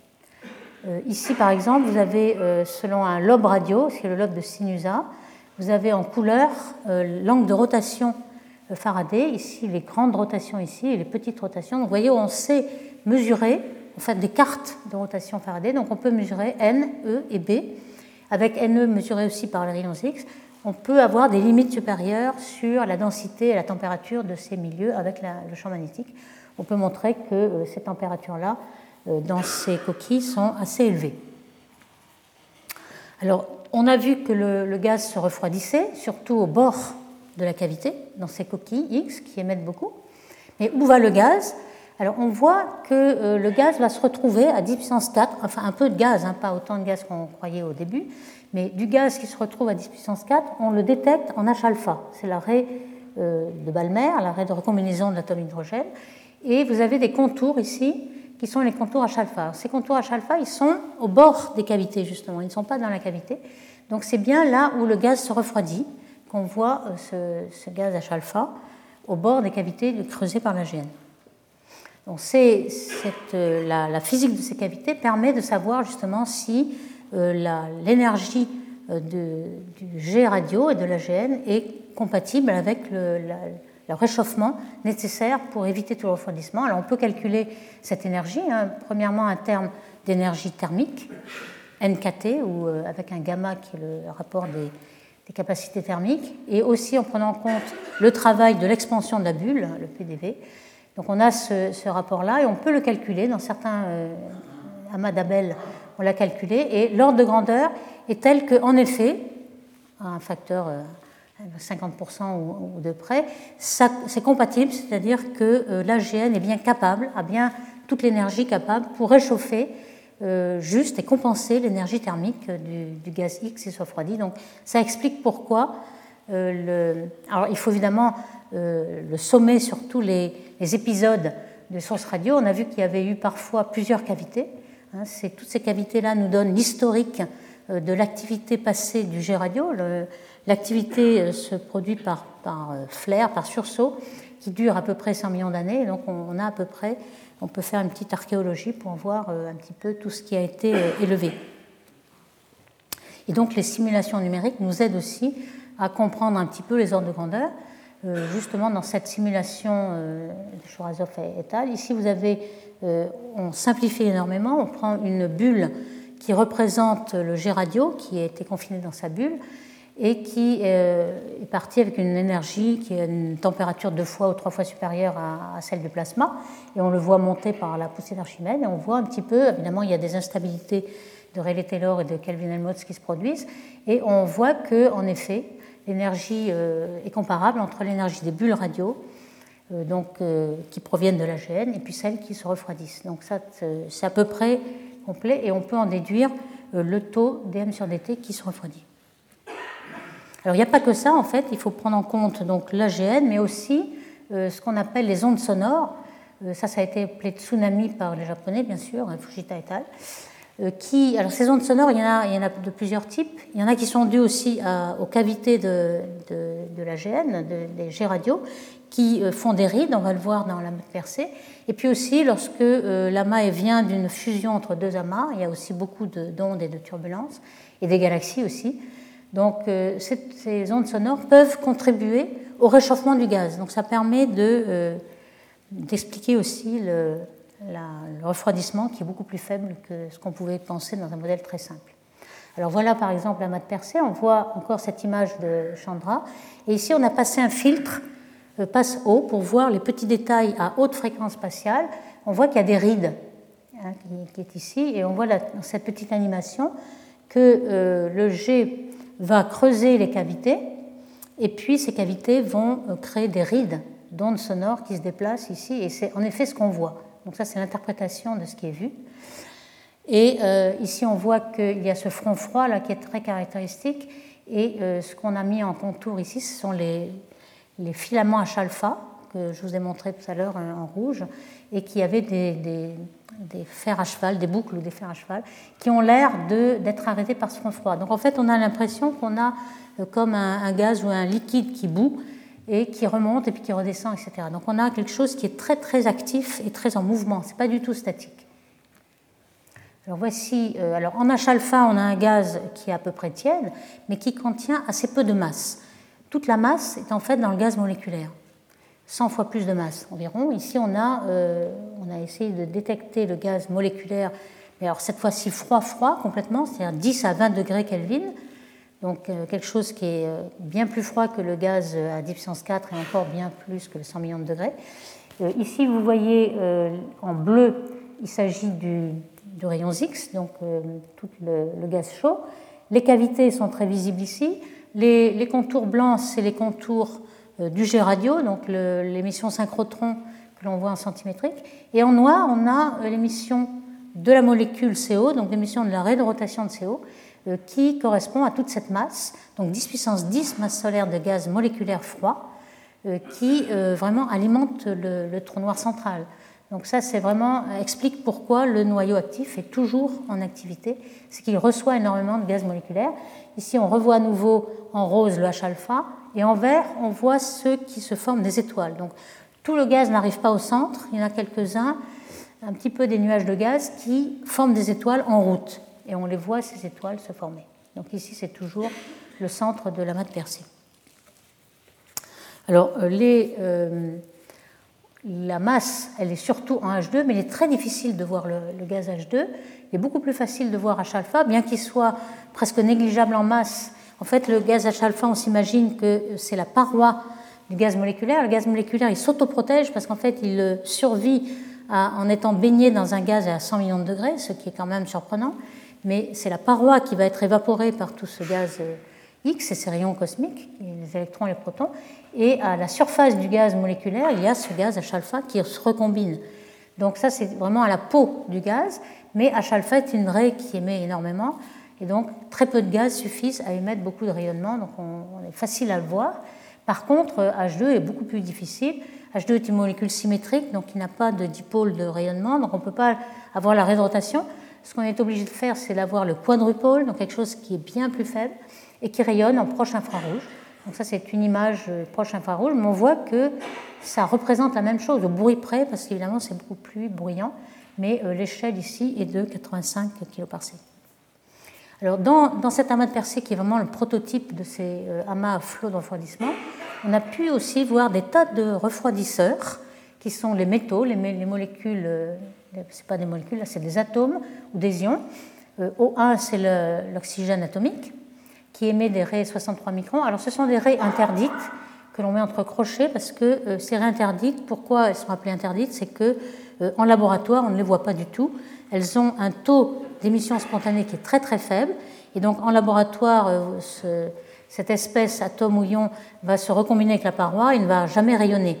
Euh, ici, par exemple, vous avez, euh, selon un lobe radio, c'est le lobe de Sinusa, vous avez en couleur euh, l'angle de rotation euh, Faraday, ici les grandes rotations ici et les petites rotations. Donc, vous voyez, on sait mesurer, en fait, des cartes de rotation Faraday, donc on peut mesurer N, E et B. Avec N E mesuré aussi par les rayons X, on peut avoir des limites supérieures sur la densité et la température de ces milieux avec la, le champ magnétique. On peut montrer que euh, ces températures-là, euh, dans ces coquilles, sont assez élevées. Alors, on a vu que le, le gaz se refroidissait, surtout au bord de la cavité, dans ces coquilles X qui émettent beaucoup. Mais où va le gaz? Alors, on voit que euh, le gaz va se retrouver à dix puissance quatre, enfin un peu de gaz, hein, pas autant de gaz qu'on croyait au début, mais du gaz qui se retrouve à dix puissance quatre, on le détecte en H alpha. C'est l'arrêt euh, de Balmer, l'arrêt de recombinaison de l'atome d'hydrogène. Et vous avez des contours ici qui sont les contours H alpha. Alors, ces contours H alpha, ils sont au bord des cavités justement, ils ne sont pas dans la cavité. Donc c'est bien là où le gaz se refroidit qu'on voit ce, ce gaz H alpha au bord des cavités creusées par l'A G N. Donc c'est, cette, la, la physique de ces cavités permet de savoir justement si euh, la, l'énergie euh, de, du G radio et de l'A G N est compatible avec le, la, le réchauffement nécessaire pour éviter tout le refroidissement. Alors on peut calculer cette énergie, hein, premièrement un terme d'énergie thermique, N K T, ou euh, avec un gamma qui est le rapport des, des capacités thermiques, et aussi en prenant en compte le travail de l'expansion de la bulle, le P D V. Donc on a ce, ce rapport-là et on peut le calculer dans certains euh, amas d'Abel, on l'a calculé, et l'ordre de grandeur est tel qu'en effet, à un facteur euh, cinquante pour cent ou, ou de près, ça, c'est compatible, c'est-à-dire que euh, l'A G N est bien capable, a bien toute l'énergie capable pour réchauffer euh, juste et compenser l'énergie thermique du, du gaz X qui se refroidit. Donc ça explique pourquoi euh, le... Alors il faut évidemment euh, le sommer sur tous les, les épisodes de sources radio. On a vu qu'il y avait eu parfois plusieurs cavités. Hein, c'est, toutes ces cavités-là nous donnent l'historique euh, de l'activité passée du G radio. Le, L'activité euh, se produit par, par euh, flaire, par sursaut, qui dure à peu près cent millions d'années. Et donc on, on a à peu près, on peut faire une petite archéologie pour voir euh, un petit peu tout ce qui a été euh, élevé. Et donc les simulations numériques nous aident aussi à comprendre un petit peu les ordres de grandeur. Euh, justement dans cette simulation euh, de Chorazov et al. Ici vous avez, euh, on simplifie énormément, on prend une bulle qui représente le G radio qui a été confiné dans sa bulle et qui euh, est parti avec une énergie qui a une température deux fois ou trois fois supérieure à, à celle du plasma, et on le voit monter par la poussée d'Archimède, et on voit un petit peu, évidemment il y a des instabilités de Rayleigh-Taylor et de Kelvin-Helmholtz qui se produisent, et on voit qu'en effet l'énergie euh, est comparable entre l'énergie des bulles radio euh, donc, euh, qui proviennent de l'A G N, et puis celles qui se refroidissent. Donc ça, c'est à peu près complet, et on peut en déduire euh, le taux D M sur D T qui se refroidit. Alors il n'y a pas que ça, en fait, il faut prendre en compte donc l'A G N, mais aussi euh, ce qu'on appelle les ondes sonores. Euh, ça, ça a été appelé tsunami par les Japonais, bien sûr, Fujita et al. Euh, qui, alors ces ondes sonores, il y, en a, il y en a de plusieurs types. Il y en a qui sont dues aussi à, aux cavités de, de, de l'A G N, de, des G radio, qui euh, font des rides, on va le voir dans l'amas de Persée. Et puis aussi, lorsque euh, l'amas vient d'une fusion entre deux amas, il y a aussi beaucoup d'ondes et de turbulences, et des galaxies aussi. Donc euh, cette, ces ondes sonores peuvent contribuer au réchauffement du gaz. Donc ça permet de, euh, d'expliquer aussi le, la, le refroidissement qui est beaucoup plus faible que ce qu'on pouvait penser dans un modèle très simple. Alors voilà par exemple l'amas de Persée, on voit encore cette image de Chandra. Et ici on a passé un filtre euh, passe haut pour voir les petits détails à haute fréquence spatiale. On voit qu'il y a des rides hein, qui, qui est ici, et on voit là, dans cette petite animation que euh, le G va creuser les cavités, et puis ces cavités vont créer des rides d'ondes sonores qui se déplacent ici, et c'est en effet ce qu'on voit. Donc ça, c'est l'interprétation de ce qui est vu. Et euh, ici, on voit qu'il y a ce front froid là qui est très caractéristique, et euh, ce qu'on a mis en contour ici, ce sont les, les filaments H alpha que je vous ai montré tout à l'heure en rouge, et qui avaient des, des, des fers à cheval, des boucles ou des fers à cheval, qui ont l'air d'être arrêtés par ce front froid. Donc en fait, on a l'impression qu'on a euh, comme un, un gaz ou un liquide qui bout et qui remonte et puis qui redescend, et cetera. Donc on a quelque chose qui est très très actif et très en mouvement. C'est pas du tout statique. Alors voici, euh, alors en H alpha, on a un gaz qui est à peu près tiède, mais qui contient assez peu de masse. Toute la masse est en fait dans le gaz moléculaire. cent fois plus de masse environ. Ici, on a, euh, on a essayé de détecter le gaz moléculaire, mais alors cette fois-ci froid-froid complètement, c'est-à-dire dix à vingt degrés Kelvin, donc euh, quelque chose qui est euh, bien plus froid que le gaz à dix puissance quatre et encore bien plus que le cent millions de degrés. Euh, ici, vous voyez euh, en bleu, il s'agit du, du rayon X, donc euh, tout le, le gaz chaud. Les cavités sont très visibles ici. Les, les contours blancs, c'est les contours du G radio, donc l'émission synchrotron que l'on voit en centimétrique. Et en noir, on a l'émission de la molécule C O, donc l'émission de la raie de rotation de C O, euh, qui correspond à toute cette masse, donc dix puissance dix masse solaire de gaz moléculaire froid, euh, qui euh, vraiment alimente le, le trou noir central. Donc ça, c'est vraiment explique pourquoi le noyau actif est toujours en activité, c'est qu'il reçoit énormément de gaz moléculaire. Ici, on revoit à nouveau en rose le H alpha, et en vert, on voit ceux qui se forment des étoiles. Donc, tout le gaz n'arrive pas au centre, il y en a quelques-uns, un petit peu des nuages de gaz qui forment des étoiles en route. Et on les voit, ces étoiles, se former. Donc ici, c'est toujours le centre de l'amas de Persée. Alors, les, euh, la masse, elle est surtout en H deux, mais il est très difficile de voir le, le gaz H deux. Il est beaucoup plus facile de voir H alpha, bien qu'il soit presque négligeable en masse. En fait, le gaz H alpha, on s'imagine que c'est la paroi du gaz moléculaire. Le gaz moléculaire, il s'autoprotège parce qu'en fait, il survit à, en étant baigné dans un gaz à cent millions de degrés, ce qui est quand même surprenant. Mais c'est la paroi qui va être évaporée par tout ce gaz X et ces rayons cosmiques, les électrons et les protons. Et à la surface du gaz moléculaire, il y a ce gaz H alpha qui se recombine. Donc ça, c'est vraiment à la peau du gaz. Mais H alpha est une raie qui émet énormément. Et donc, très peu de gaz suffisent à émettre beaucoup de rayonnement, donc on, on est facile à le voir. Par contre, H deux est beaucoup plus difficile. H deux est une molécule symétrique, donc il n'a pas de dipôle de rayonnement, donc on ne peut pas avoir la raie de rotation. Ce qu'on est obligé de faire, c'est d'avoir le quadrupôle, donc quelque chose qui est bien plus faible et qui rayonne en proche infrarouge. Donc ça, c'est une image proche infrarouge, mais on voit que ça représente la même chose au bruit près, parce qu'évidemment, c'est beaucoup plus bruyant, mais l'échelle ici est de quatre-vingt-cinq kiloparsecs. Alors, dans, dans cet amas de Persée, qui est vraiment le prototype de ces euh, amas à flot de refroidissement, on a pu aussi voir des tas de refroidisseurs, qui sont les métaux, les, les molécules, euh, ce n'est pas des molécules, là, c'est des atomes ou des ions. Euh, O un, c'est l'oxygène atomique, qui émet des raies soixante-trois microns. Alors, ce sont des raies interdites que l'on met entre crochets, parce que euh, ces raies interdites, pourquoi elles sont appelées interdites, c'est que euh, en laboratoire, on ne les voit pas du tout. Elles ont un taux d'émission spontanée qui est très très faible, et donc en laboratoire, ce, cette espèce atome ou ion va se recombiner avec la paroi et ne va jamais rayonner.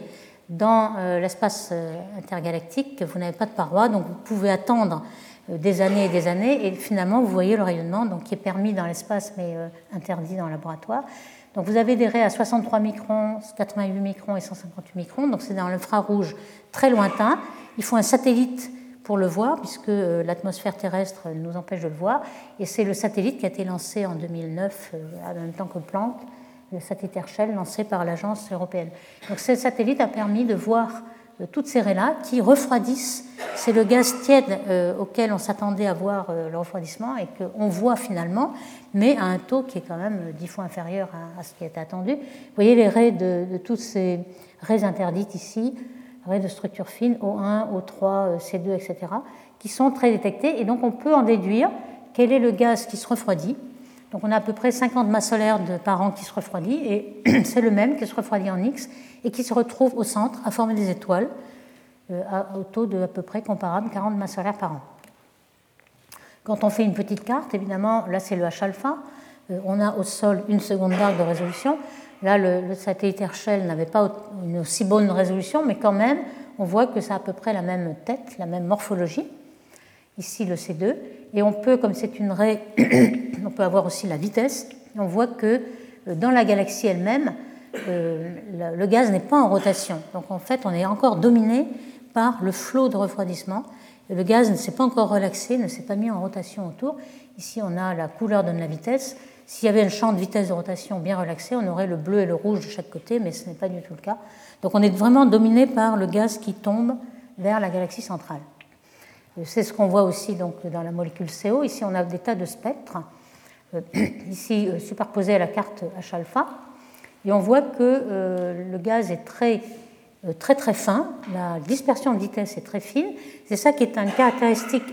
dans euh, l'espace euh, intergalactique, vous n'avez pas de paroi, donc vous pouvez attendre euh, des années et des années, et finalement vous voyez le rayonnement, donc, qui est permis dans l'espace mais euh, interdit dans le laboratoire. Donc vous avez des raies à soixante-trois microns, quatre-vingt-huit microns et cent cinquante-huit microns, donc c'est dans l'infrarouge très lointain. Il faut un satellite pour le voir, puisque euh, l'atmosphère terrestre nous empêche de le voir, et c'est le satellite qui a été lancé en deux mille neuf, euh, en même temps que Planck, le satellite Herschel lancé par l'agence européenne. Donc ce satellite a permis de voir euh, toutes ces raies-là qui refroidissent. C'est le gaz tiède euh, auquel on s'attendait à voir euh, le refroidissement et qu'on voit finalement, mais à un taux qui est quand même dix fois inférieur à, à ce qui était attendu. Vous voyez les raies de, de toutes ces raies interdites ici, raies de structure fine, O un, O trois, C deux, et cetera, qui sont très détectées. Et donc on peut en déduire quel est le gaz qui se refroidit. Donc on a à peu près cinquante masses solaires de, par an qui se refroidit, et c'est le même qui se refroidit en X et qui se retrouve au centre à former des étoiles euh, à, au taux de à peu près comparable, quarante masses solaires par an. Quand on fait une petite carte, évidemment, là c'est le H-alpha, euh, on a au sol une seconde d'arc de résolution. Là, le, le satellite Herschel n'avait pas une aussi bonne résolution, mais quand même, on voit que ça a à peu près la même tête, la même morphologie. Ici, le C deux. Et on peut, comme c'est une raie, on peut avoir aussi la vitesse. On voit que dans la galaxie elle-même, euh, le gaz n'est pas en rotation. Donc en fait, on est encore dominé par le flot de refroidissement. Et le gaz ne s'est pas encore relaxé, ne s'est pas mis en rotation autour. Ici, on a la couleur donne la vitesse. S'il y avait un champ de vitesse de rotation bien relaxé, on aurait le bleu et le rouge de chaque côté, mais ce n'est pas du tout le cas. Donc on est vraiment dominé par le gaz qui tombe vers la galaxie centrale. C'est ce qu'on voit aussi donc, dans la molécule C O. Ici, on a des tas de spectres, euh, ici euh, superposés à la carte H-alpha. Et on voit que euh, le gaz est très, euh, très, très fin. La dispersion de vitesse est très fine. C'est ça qui est une caractéristique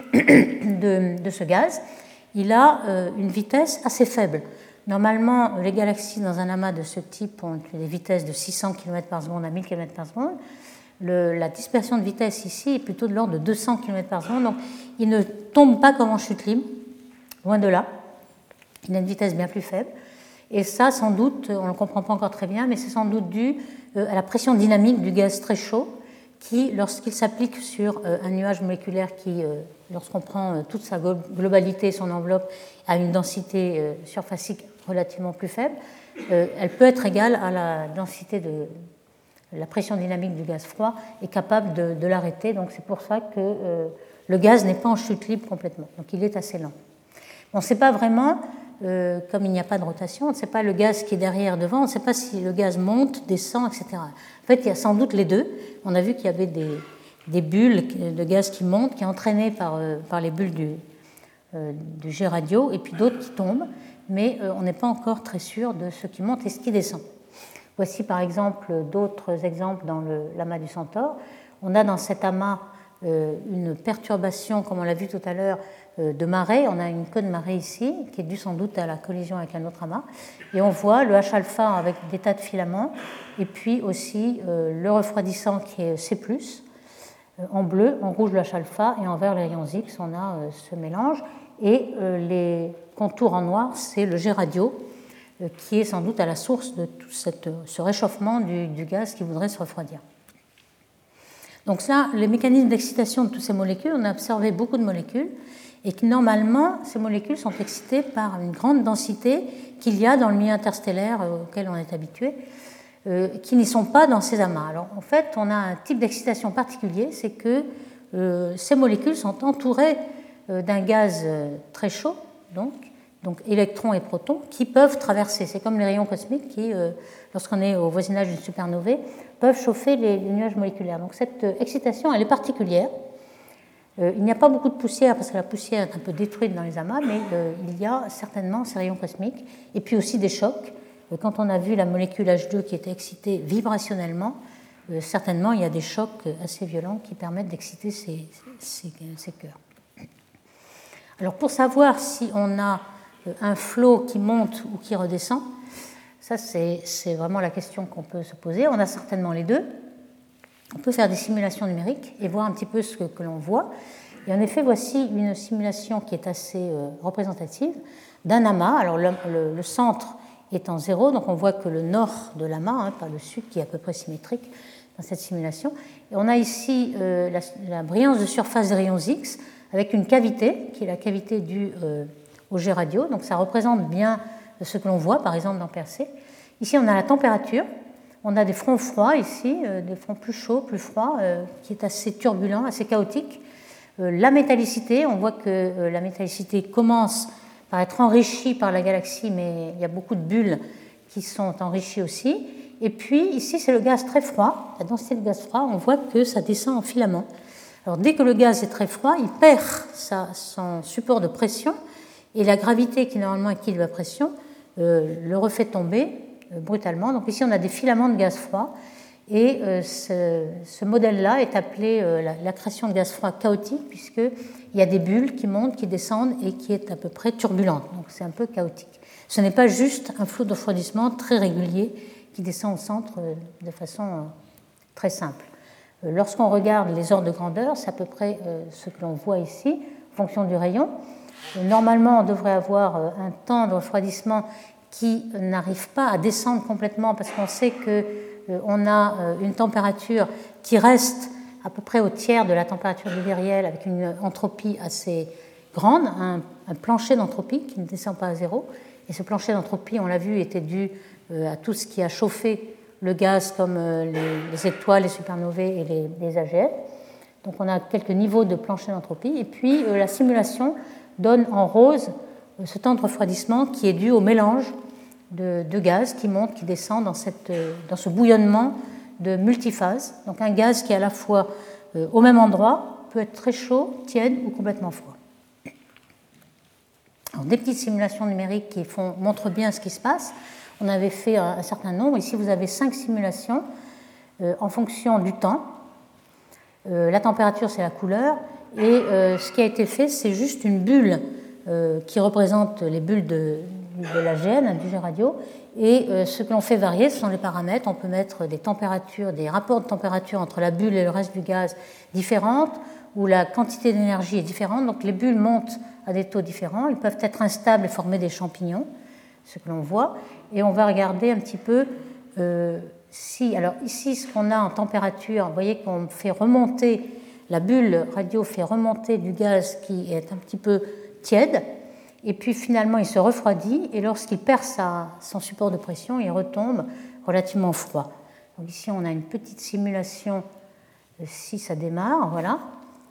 de, de ce gaz. Il a euh, une vitesse assez faible. Normalement, les galaxies dans un amas de ce type ont des vitesses de six cents kilomètres par seconde à mille kilomètres par seconde. Le, la dispersion de vitesse ici est plutôt de l'ordre de deux cents kilomètres par seconde, donc il ne tombe pas comme en chute libre, loin de là. Il a une vitesse bien plus faible. Et ça, sans doute, on ne le comprend pas encore très bien, mais c'est sans doute dû à la pression dynamique du gaz très chaud qui, lorsqu'il s'applique sur un nuage moléculaire qui, lorsqu'on prend toute sa globalité, son enveloppe, a une densité surfacique relativement plus faible, elle peut être égale à la densité de la pression dynamique du gaz froid est capable de, de l'arrêter. Donc c'est pour ça que euh, le gaz n'est pas en chute libre complètement. Donc il est assez lent. On ne sait pas vraiment, euh, comme il n'y a pas de rotation, on ne sait pas le gaz qui est derrière, devant, on ne sait pas si le gaz monte, descend, et cetera. En fait, il y a sans doute les deux. On a vu qu'il y avait des, des bulles de gaz qui montent, qui sont entraînées par, euh, par les bulles du, euh, du jet radio, et puis d'autres qui tombent. Mais euh, on n'est pas encore très sûr de ce qui monte et ce qui descend. Voici par exemple d'autres exemples dans le, l'amas du Centaure. On a dans cet amas euh, une perturbation, comme on l'a vu tout à l'heure, euh, de marée. On a une queue de marée ici, qui est due sans doute à la collision avec un autre amas. Et on voit le H-alpha avec des tas de filaments, et puis aussi euh, le refroidissant qui est C plus, euh, en bleu, en rouge le H-alpha, et en vert les rayons X, on a euh, ce mélange. Et euh, les contours en noir, c'est le jet radio, qui est sans doute à la source de tout cette, ce réchauffement du, du gaz qui voudrait se refroidir. Donc ça, les mécanismes d'excitation de toutes ces molécules, on a observé beaucoup de molécules et que normalement, ces molécules sont excitées par une grande densité qu'il y a dans le milieu interstellaire auquel on est habitué, euh, qui n'y sont pas dans ces amas. Alors en fait, on a un type d'excitation particulier, c'est que euh, ces molécules sont entourées euh, d'un gaz très chaud, donc, donc électrons et protons, qui peuvent traverser. C'est comme les rayons cosmiques qui, euh, lorsqu'on est au voisinage d'une supernovae, peuvent chauffer les, les nuages moléculaires. Donc cette euh, excitation, elle est particulière. Euh, il n'y a pas beaucoup de poussière, parce que la poussière est un peu détruite dans les amas, mais euh, il y a certainement ces rayons cosmiques, et puis aussi des chocs. Euh, quand on a vu la molécule H deux qui était excitée vibrationnellement, euh, certainement il y a des chocs assez violents qui permettent d'exciter ces, ces, ces cœurs. Alors pour savoir si on a un flot qui monte ou qui redescend, ça c'est, c'est vraiment la question qu'on peut se poser. On a certainement les deux. On peut faire des simulations numériques et voir un petit peu ce que, que l'on voit. Et en effet, voici une simulation qui est assez euh, représentative d'un amas. Alors le, le, le centre est en zéro, donc on voit que le nord de l'amas, hein, pas le sud qui est à peu près symétrique, dans cette simulation. Et on a ici euh, la, la brillance de surface des rayons X avec une cavité, qui est la cavité due euh, au jet radio. Donc ça représente bien ce que l'on voit, par exemple, dans Persée. Ici, on a la température. On a des fronts froids ici, euh, des fronts plus chauds, plus froids, euh, qui est assez turbulent, assez chaotique. Euh, la métallicité, on voit que euh, la métallicité commence par être enrichie par la galaxie, mais il y a beaucoup de bulles qui sont enrichies aussi. Et puis, ici, c'est le gaz très froid. La densité de gaz froid, on voit que ça descend en filament. Alors, dès que le gaz est très froid, il perd sa, son support de pression, et la gravité, qui normalement équilibre la pression, euh, le refait tomber brutalement. Donc ici, on a des filaments de gaz froid, et euh, ce, ce modèle-là est appelé euh, la, la création de gaz froid chaotique, puisqu'il y a des bulles qui montent, qui descendent, et qui est à peu près turbulente. Donc c'est un peu chaotique. Ce n'est pas juste un flot de refroidissement très régulier qui descend au centre euh, de façon euh, très simple. Euh, lorsqu'on regarde les ordres de grandeur, c'est à peu près euh, ce que l'on voit ici, en fonction du rayon. Euh, normalement, on devrait avoir euh, un temps de refroidissement qui n'arrive pas à descendre complètement parce qu'on sait qu'on a une température qui reste à peu près au tiers de la température du viriel avec une entropie assez grande, un, un plancher d'entropie qui ne descend pas à zéro. Et ce plancher d'entropie, on l'a vu, était dû à tout ce qui a chauffé le gaz comme les, les étoiles, les supernovae et les, les A G N. Donc on a quelques niveaux de plancher d'entropie. Et puis la simulation donne en rose ce temps de refroidissement qui est dû au mélange de, de gaz qui monte, qui descend dans, cette, dans ce bouillonnement de multiphase. Donc un gaz qui est à la fois euh, au même endroit peut être très chaud, tiède ou complètement froid. Alors, des petites simulations numériques qui font, montrent bien ce qui se passe. On avait fait un, un certain nombre. Ici, vous avez cinq simulations euh, en fonction du temps. Euh, la température, c'est la couleur. Et euh, ce qui a été fait, c'est juste une bulle Euh, qui représente les bulles de, de l'A G N, du jet radio. Et euh, ce que l'on fait varier, ce sont les paramètres. On peut mettre des températures, des rapports de température entre la bulle et le reste du gaz différentes, où la quantité d'énergie est différente. Donc les bulles montent à des taux différents. Ils peuvent être instables et former des champignons, ce que l'on voit. Et on va regarder un petit peu euh, si... Alors ici, ce qu'on a en température, vous voyez qu'on fait remonter, la bulle radio fait remonter du gaz qui est un petit peu tiède, et puis finalement il se refroidit, et lorsqu'il perd sa, son support de pression, il retombe relativement froid. Donc ici on a une petite simulation, si ça démarre, voilà.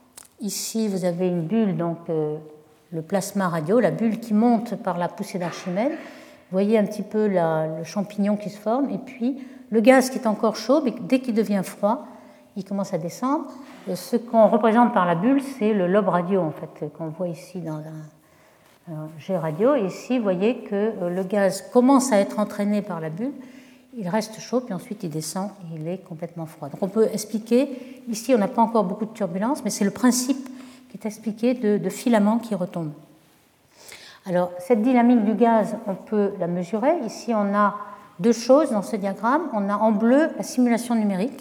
Ici vous avez une bulle, donc euh, le plasma radio, la bulle qui monte par la poussée d'Archimède. Vous voyez un petit peu la, le champignon qui se forme, et puis le gaz qui est encore chaud, mais dès qu'il devient froid, il commence à descendre. Ce qu'on représente par la bulle, c'est le lobe radio, en fait, qu'on voit ici dans un, un jet radio. Et ici, vous voyez que le gaz commence à être entraîné par la bulle, il reste chaud, puis ensuite il descend et il est complètement froid. Donc on peut expliquer, ici on n'a pas encore beaucoup de turbulence, mais c'est le principe qui est expliqué de, de filaments qui retombent. Alors, cette dynamique du gaz, on peut la mesurer. Ici, on a deux choses dans ce diagramme. On a en bleu la simulation numérique,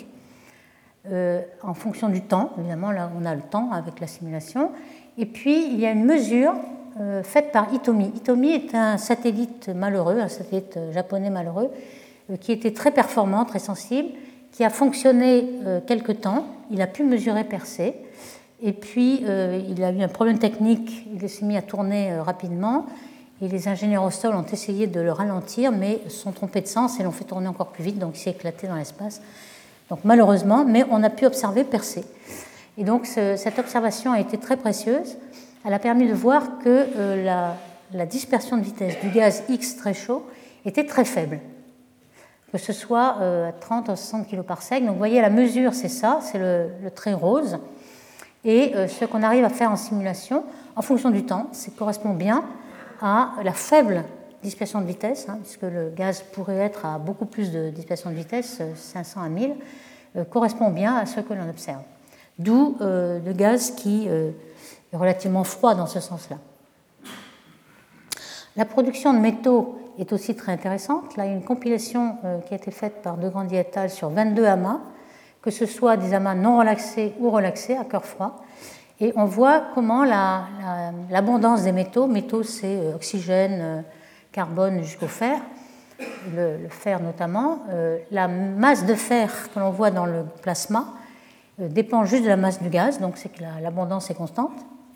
Euh, en fonction du temps. Évidemment, là, on a le temps avec la simulation. Et puis, il y a une mesure euh, faite par Hitomi. Hitomi est un satellite malheureux, un satellite japonais malheureux, euh, qui était très performant, très sensible, qui a fonctionné euh, quelque temps. Il a pu mesurer Persée. Et puis, euh, il a eu un problème technique. Il s'est mis à tourner euh, rapidement. Et les ingénieurs au sol ont essayé de le ralentir, mais se sont trompés de sens et l'ont fait tourner encore plus vite. Donc, il s'est éclaté dans l'espace. Donc malheureusement, mais on a pu observer Persée. Et donc ce, cette observation a été très précieuse. Elle a permis de voir que euh, la, la dispersion de vitesse du gaz X très chaud était très faible, que ce soit euh, à trente à soixante kiloparsecs. Donc vous voyez, la mesure, c'est ça, c'est le, le trait rose. Et euh, ce qu'on arrive à faire en simulation, en fonction du temps, ça correspond bien à la faible dispersion de vitesse, hein, puisque le gaz pourrait être à beaucoup plus de dispersion de vitesse, cinq cents à mille, euh, correspond bien à ce que l'on observe. D'où euh, le gaz qui euh, est relativement froid dans ce sens-là. La production de métaux est aussi très intéressante. Là, il y a une compilation euh, qui a été faite par De Grandi et al. Sur vingt-deux amas, que ce soit des amas non relaxés ou relaxés à cœur froid. Et on voit comment la, la, l'abondance des métaux, métaux c'est oxygène, carbone jusqu'au fer, le, le fer notamment, euh, la masse de fer que l'on voit dans le plasma euh, dépend juste de la masse du gaz, donc c'est que la, l'abondance est constante.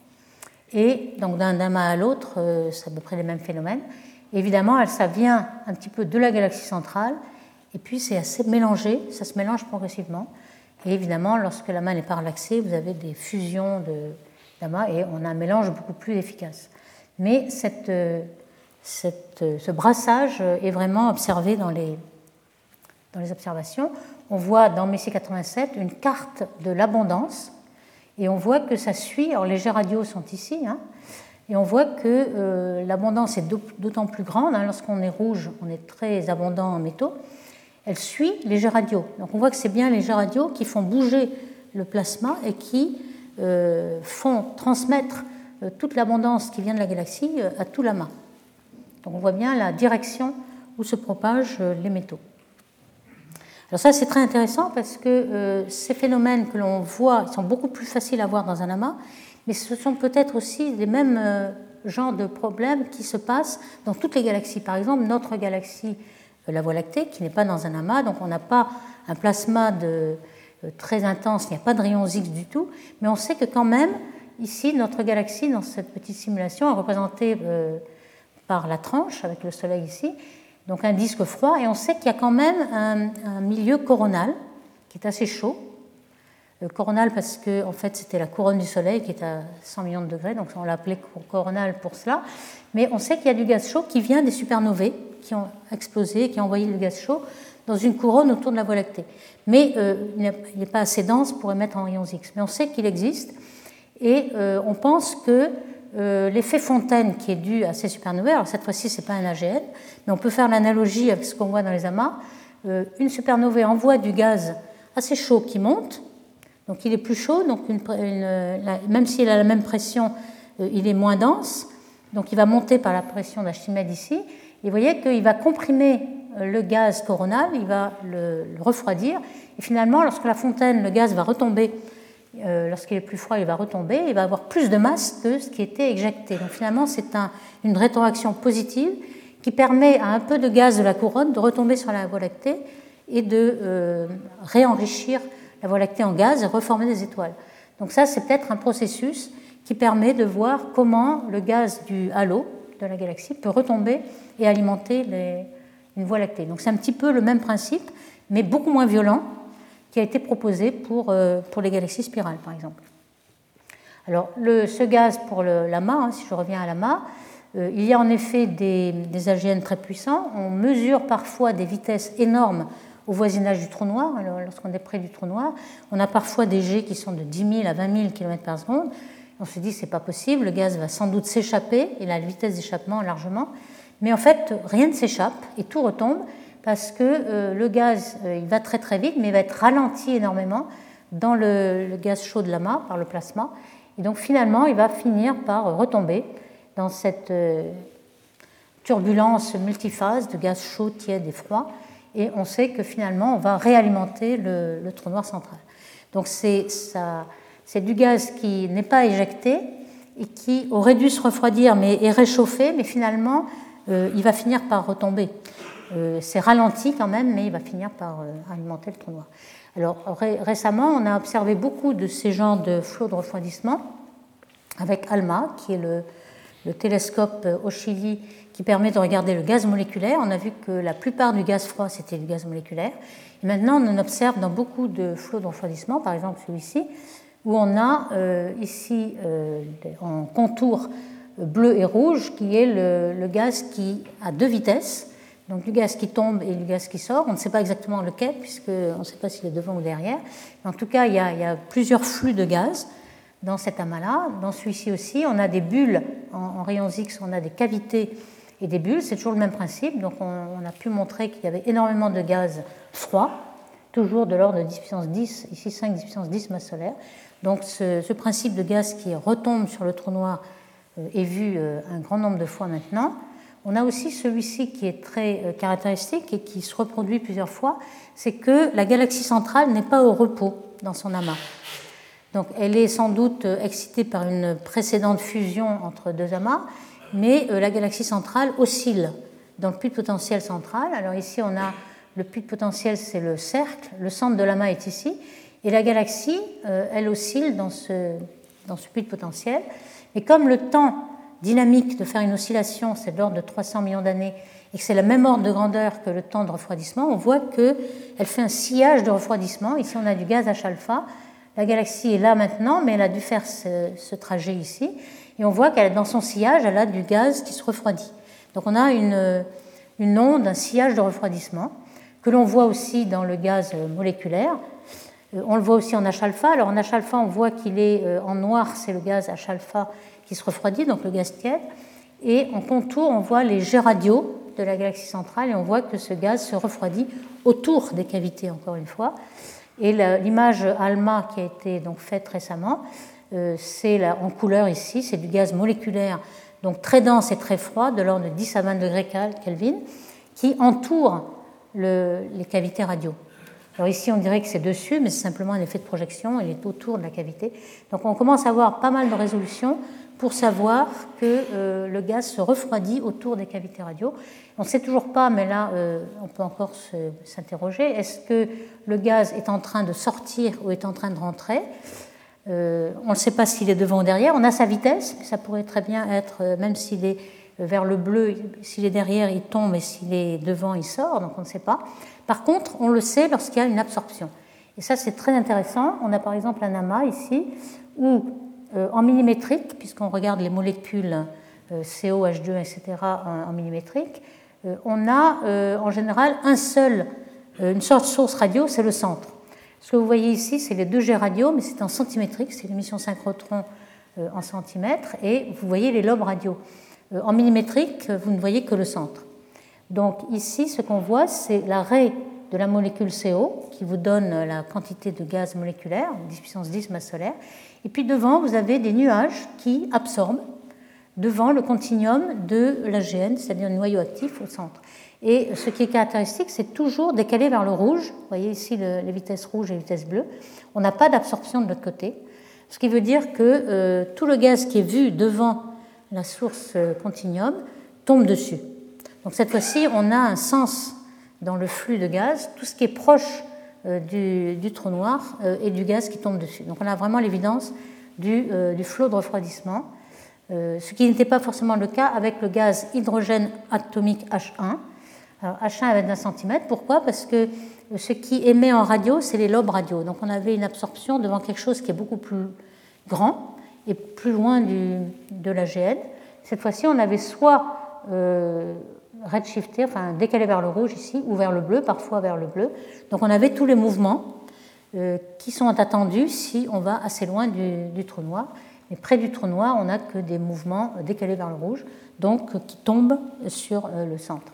Et donc d'un amas à l'autre, euh, c'est à peu près les mêmes phénomènes. Et évidemment, ça vient un petit peu de la galaxie centrale, et puis c'est assez mélangé, ça se mélange progressivement. Et évidemment, lorsque l'amas n'est pas relaxé, vous avez des fusions de, d'amas, et on a un mélange beaucoup plus efficace. Mais cette, euh, cette, euh, ce brassage est vraiment observé dans les, dans les observations. On voit dans Messier quatre-vingt-sept une carte de l'abondance, et on voit que ça suit, alors les jets radiaux sont ici, hein, et on voit que euh, l'abondance est d'autant plus grande, hein, lorsqu'on est rouge, on est très abondant en métaux, elle suit les jets radiaux. Donc on voit que c'est bien les jets radiaux qui font bouger le plasma et qui euh, font transmettre euh, toute l'abondance qui vient de la galaxie euh, à tout l'amas. Donc on voit bien la direction où se propagent euh, les métaux. Alors ça, c'est très intéressant parce que euh, ces phénomènes que l'on voit, ils sont beaucoup plus faciles à voir dans un amas, mais ce sont peut-être aussi les mêmes euh, genres de problèmes qui se passent dans toutes les galaxies. Par exemple, notre galaxie, euh, la Voie lactée, qui n'est pas dans un amas, donc on n'a pas un plasma de, euh, très intense, il n'y a pas de rayons X du tout, mais on sait que quand même, ici, notre galaxie, dans cette petite simulation, est représentée euh, par la tranche, avec le Soleil ici, donc un disque froid, et on sait qu'il y a quand même un, un milieu coronal qui est assez chaud. Le coronal parce que en fait, c'était la couronne du Soleil qui est à cent millions de degrés, donc on l'a appelé coronal pour cela. Mais on sait qu'il y a du gaz chaud qui vient des supernovae qui ont explosé, qui ont envoyé du gaz chaud dans une couronne autour de la Voie lactée. Mais euh, il n'est pas assez dense pour émettre en rayons X. Mais on sait qu'il existe, et euh, on pense que Euh, l'effet Fontaine qui est dû à ces supernovae, alors cette fois-ci ce n'est pas un A G N, mais on peut faire l'analogie avec ce qu'on voit dans les amas. Euh, une supernovae envoie du gaz assez chaud qui monte, donc il est plus chaud, donc une, une, la, même s'il a la même pression, euh, il est moins dense, donc il va monter par la pression d'Archimède ici, et vous voyez qu'il va comprimer le gaz coronal, il va le, le refroidir, et finalement lorsque la fontaine, le gaz va retomber, Euh, lorsqu'il est plus froid, il va retomber, il va avoir plus de masse que ce qui était éjecté. Donc finalement, c'est un, une rétroaction positive qui permet à un peu de gaz de la couronne de retomber sur la Voie lactée et de euh, réenrichir la Voie lactée en gaz et reformer des étoiles. Donc ça, c'est peut-être un processus qui permet de voir comment le gaz du halo de la galaxie peut retomber et alimenter les, une Voie lactée. Donc c'est un petit peu le même principe, mais beaucoup moins violent, qui a été proposé pour, euh, pour les galaxies spirales, par exemple. Alors, le, ce gaz pour le, l'amas, hein, si je reviens à l'amas, euh, il y a en effet des, des A G N très puissants. On mesure parfois des vitesses énormes au voisinage du trou noir. Alors, lorsqu'on est près du trou noir, on a parfois des jets qui sont de dix mille à vingt mille kilomètres par seconde. On se dit, c'est pas possible, le gaz va sans doute s'échapper, il a la vitesse d'échappement largement. Mais en fait, rien ne s'échappe et tout retombe, parce que euh, le gaz, euh, il va très très vite, mais il va être ralenti énormément dans le, le gaz chaud de l'amas, par le plasma. Et donc finalement, il va finir par retomber dans cette euh, turbulence multiphase de gaz chaud, tiède et froid. Et on sait que finalement, on va réalimenter le, le trou noir central. Donc c'est, ça, c'est du gaz qui n'est pas éjecté et qui aurait dû se refroidir, mais est réchauffé, mais finalement, euh, il va finir par retomber. Euh, c'est ralenti quand même, mais il va finir par euh, alimenter le trou noir. Alors ré- récemment, on a observé beaucoup de ces genres de flots de refroidissement avec ALMA, qui est le, le télescope au Chili qui permet de regarder le gaz moléculaire. On a vu que la plupart du gaz froid, c'était du gaz moléculaire. Et maintenant, on en observe dans beaucoup de flots de refroidissement, par exemple celui-ci, où on a euh, ici euh, en contour bleu et rouge, qui est le, le gaz qui a deux vitesses. Donc du gaz qui tombe et du gaz qui sort. On ne sait pas exactement lequel, puisqu'on ne sait pas s'il est devant ou derrière. Mais en tout cas, il y, a, il y a plusieurs flux de gaz dans cet amas-là. Dans celui-ci aussi, on a des bulles en, en rayons X, on a des cavités et des bulles. C'est toujours le même principe. Donc on, on a pu montrer qu'il y avait énormément de gaz froid, toujours de l'ordre de dix puissance dix, ici cinq dix puissance dix masse solaire. Donc ce, ce principe de gaz qui retombe sur le trou noir euh, est vu euh, un grand nombre de fois maintenant. On a aussi celui-ci qui est très caractéristique et qui se reproduit plusieurs fois, c'est que la galaxie centrale n'est pas au repos dans son amas. Donc elle est sans doute excitée par une précédente fusion entre deux amas, mais la galaxie centrale oscille dans le puits de potentiel central. Alors ici, on a le puits de potentiel, c'est le cercle, le centre de l'amas est ici, et la galaxie, euh, elle oscille dans ce, dans ce puits de potentiel. Et comme le temps dynamique de faire une oscillation, c'est de l'ordre de trois cents millions d'années, et que c'est la même ordre de grandeur que le temps de refroidissement, on voit qu'elle fait un sillage de refroidissement. Ici, on a du gaz H alpha. La galaxie est là maintenant, mais elle a dû faire ce, ce trajet ici. Et on voit qu'elle, dans son sillage, elle a du gaz qui se refroidit. Donc on a une, une onde, un sillage de refroidissement, que l'on voit aussi dans le gaz moléculaire. On le voit aussi en H alpha. Alors en H alpha, on voit qu'il est en noir, c'est le gaz H alpha qui se refroidit, donc le gaz tiède. Et en contour, on voit les jets radiaux de la galaxie centrale et on voit que ce gaz se refroidit autour des cavités, encore une fois. Et l'image ALMA qui a été donc faite récemment, euh, c'est en couleur ici, c'est du gaz moléculaire, donc très dense et très froid, de l'ordre de dix à vingt degrés Kelvin, qui entoure le, les cavités radio. Alors ici, on dirait que c'est dessus, mais c'est simplement un effet de projection, il est autour de la cavité. Donc on commence à avoir pas mal de résolution pour savoir que euh, le gaz se refroidit autour des cavités radio. On ne sait toujours pas, mais là, euh, on peut encore s'interroger, est-ce que le gaz est en train de sortir ou est en train de rentrer? euh, On ne sait pas s'il est devant ou derrière. On a sa vitesse, mais ça pourrait très bien être, euh, même s'il est vers le bleu, s'il est derrière, il tombe, et s'il est devant, il sort, donc on ne sait pas. Par contre, on le sait lorsqu'il y a une absorption. Et ça, c'est très intéressant. On a par exemple un amas ici, où euh, en millimétrique, puisqu'on regarde les molécules euh, C O, H deux, et cetera en, en millimétrique, euh, on a euh, en général un seul, euh, une sorte de source radio, c'est le centre. Ce que vous voyez ici, c'est les deux jets radio, mais c'est en centimétrique, c'est l'émission synchrotron euh, en centimètres, et vous voyez les lobes radio. Euh, en millimétrique, vous ne voyez que le centre. Donc ici, ce qu'on voit, c'est l'arrêt de la molécule C O qui vous donne la quantité de gaz moléculaire, dix puissance dix masse solaire. Et puis devant, vous avez des nuages qui absorbent devant le continuum de l'A G N, c'est-à-dire le noyau actif au centre. Et ce qui est caractéristique, c'est toujours décalé vers le rouge. Vous voyez ici le, les vitesses rouges et les vitesses bleues. On n'a pas d'absorption de l'autre côté. Ce qui veut dire que euh, tout le gaz qui est vu devant la source euh, continuum tombe dessus. Donc cette fois-ci, on a un sens dans le flux de gaz, tout ce qui est proche euh, du, du trou noir euh, et du gaz qui tombe dessus. Donc on a vraiment l'évidence du, euh, du flot de refroidissement, euh, ce qui n'était pas forcément le cas avec le gaz hydrogène atomique H un. Alors H un avait vingt centimètres, pourquoi? Parce que ce qui émet en radio, c'est les lobes radio. Donc on avait une absorption devant quelque chose qui est beaucoup plus grand et plus loin du, de l'A G N. Cette fois-ci, on avait soit euh, redshifté, enfin décalé vers le rouge ici, ou vers le bleu, parfois vers le bleu. Donc on avait tous les mouvements euh, qui sont attendus si on va assez loin du, du trou noir. Mais près du trou noir, on n'a que des mouvements décalés vers le rouge, donc qui tombent sur euh, le centre.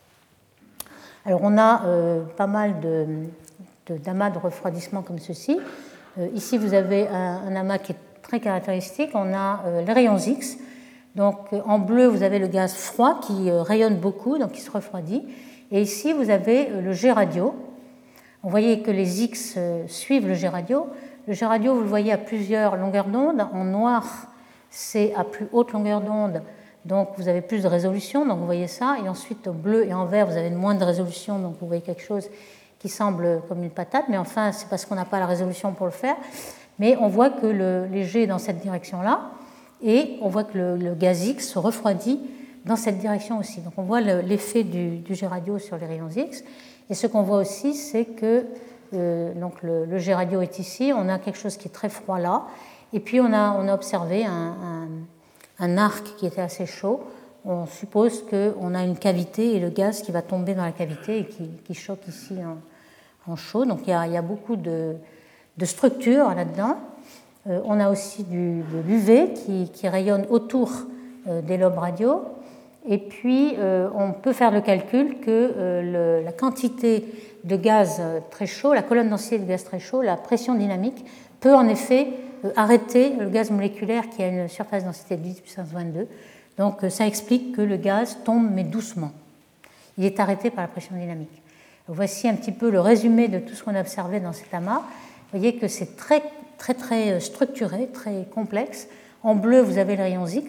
Alors on a euh, pas mal de, de, d'amas de refroidissement comme ceci. Euh, ici, vous avez un, un amas qui est très caractéristique. On a euh, les rayons X. Donc en bleu, vous avez le gaz froid qui euh, rayonne beaucoup, donc qui se refroidit. Et ici, vous avez euh, le jet radio. Vous voyez que les X euh, suivent le jet radio. Le jet radio, vous le voyez à plusieurs longueurs d'onde. En noir, c'est à plus haute longueur d'onde, donc vous avez plus de résolution, donc vous voyez ça. Et ensuite, au bleu et en vert, vous avez moins de résolution, donc vous voyez quelque chose qui semble comme une patate. Mais enfin, c'est parce qu'on n'a pas la résolution pour le faire. Mais on voit que le, les jets dans cette direction-là, et on voit que le, le gaz X se refroidit dans cette direction aussi. Donc on voit le, l'effet du, du jet radio sur les rayons X. Et ce qu'on voit aussi, c'est que euh, donc le, le jet radio est ici, on a quelque chose qui est très froid là, et puis on a, on a observé un, un, un arc qui était assez chaud. On suppose qu'on a une cavité et le gaz qui va tomber dans la cavité et qui, qui choque ici en, en chaud. Donc il y a, il y a beaucoup de, de structures là-dedans. Euh, on a aussi du, de l'U V qui, qui rayonne autour euh, des lobes radio. Et puis, euh, on peut faire le calcul que euh, le, la quantité de gaz très chaud, la colonne densité de gaz très chaud, la pression dynamique, peut en effet euh, arrêter le gaz moléculaire qui a une surface densité de dix puissance vingt-deux. Donc, euh, ça explique que le gaz tombe, mais doucement. Il est arrêté par la pression dynamique. Voici un petit peu le résumé de tout ce qu'on a observé dans cet amas. Vous voyez que c'est très, très, très structuré, très complexe. En bleu, vous avez les rayons X.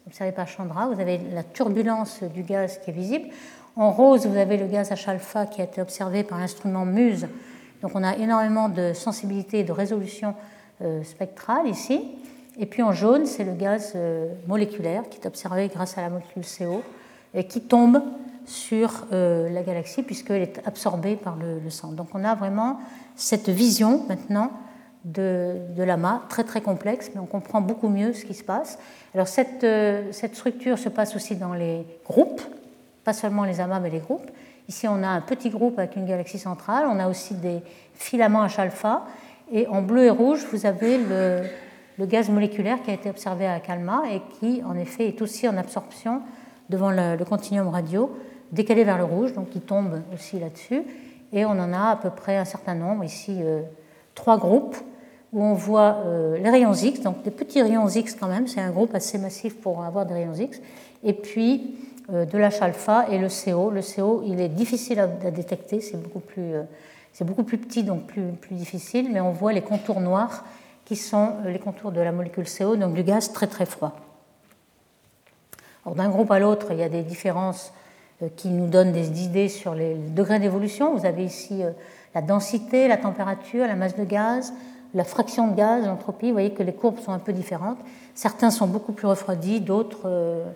observé par Chandra. Vous avez la turbulence du gaz qui est visible. En rose, vous avez le gaz H alpha qui a été observé par l'instrument MUSE. Donc on a énormément de sensibilité et de résolution euh, spectrale ici. Et puis en jaune, c'est le gaz euh, moléculaire qui est observé grâce à la molécule C O et qui tombe sur euh, la galaxie puisqu'elle est absorbée par le, le sang. Donc on a vraiment cette vision maintenant de, de l'amas, très très complexe, mais on comprend beaucoup mieux ce qui se passe. Alors cette, euh, cette structure se passe aussi dans les groupes, pas seulement les amas mais les groupes. Ici on a un petit groupe avec une galaxie centrale, on a aussi des filaments H alpha, et en bleu et rouge vous avez le, le gaz moléculaire qui a été observé à Calma et qui en effet est aussi en absorption devant le, le continuum radio, décalé vers le rouge, donc qui tombe aussi là-dessus. Et on en a à peu près un certain nombre, ici euh, trois groupes, où on voit euh, les rayons X, donc des petits rayons X quand même, c'est un groupe assez massif pour avoir des rayons X, et puis euh, de l'H alpha et le C O. Le C O, il est difficile à, à détecter, c'est beaucoup plus, euh, c'est beaucoup plus petit, donc plus, plus difficile, mais on voit les contours noirs qui sont euh, les contours de la molécule C O, donc du gaz très très froid. Alors, d'un groupe à l'autre, il y a des différences qui nous donnent des idées sur les degrés d'évolution. Vous avez ici la densité, la température, la masse de gaz, la fraction de gaz, l'entropie. Vous voyez que les courbes sont un peu différentes. Certains sont beaucoup plus refroidis, d'autres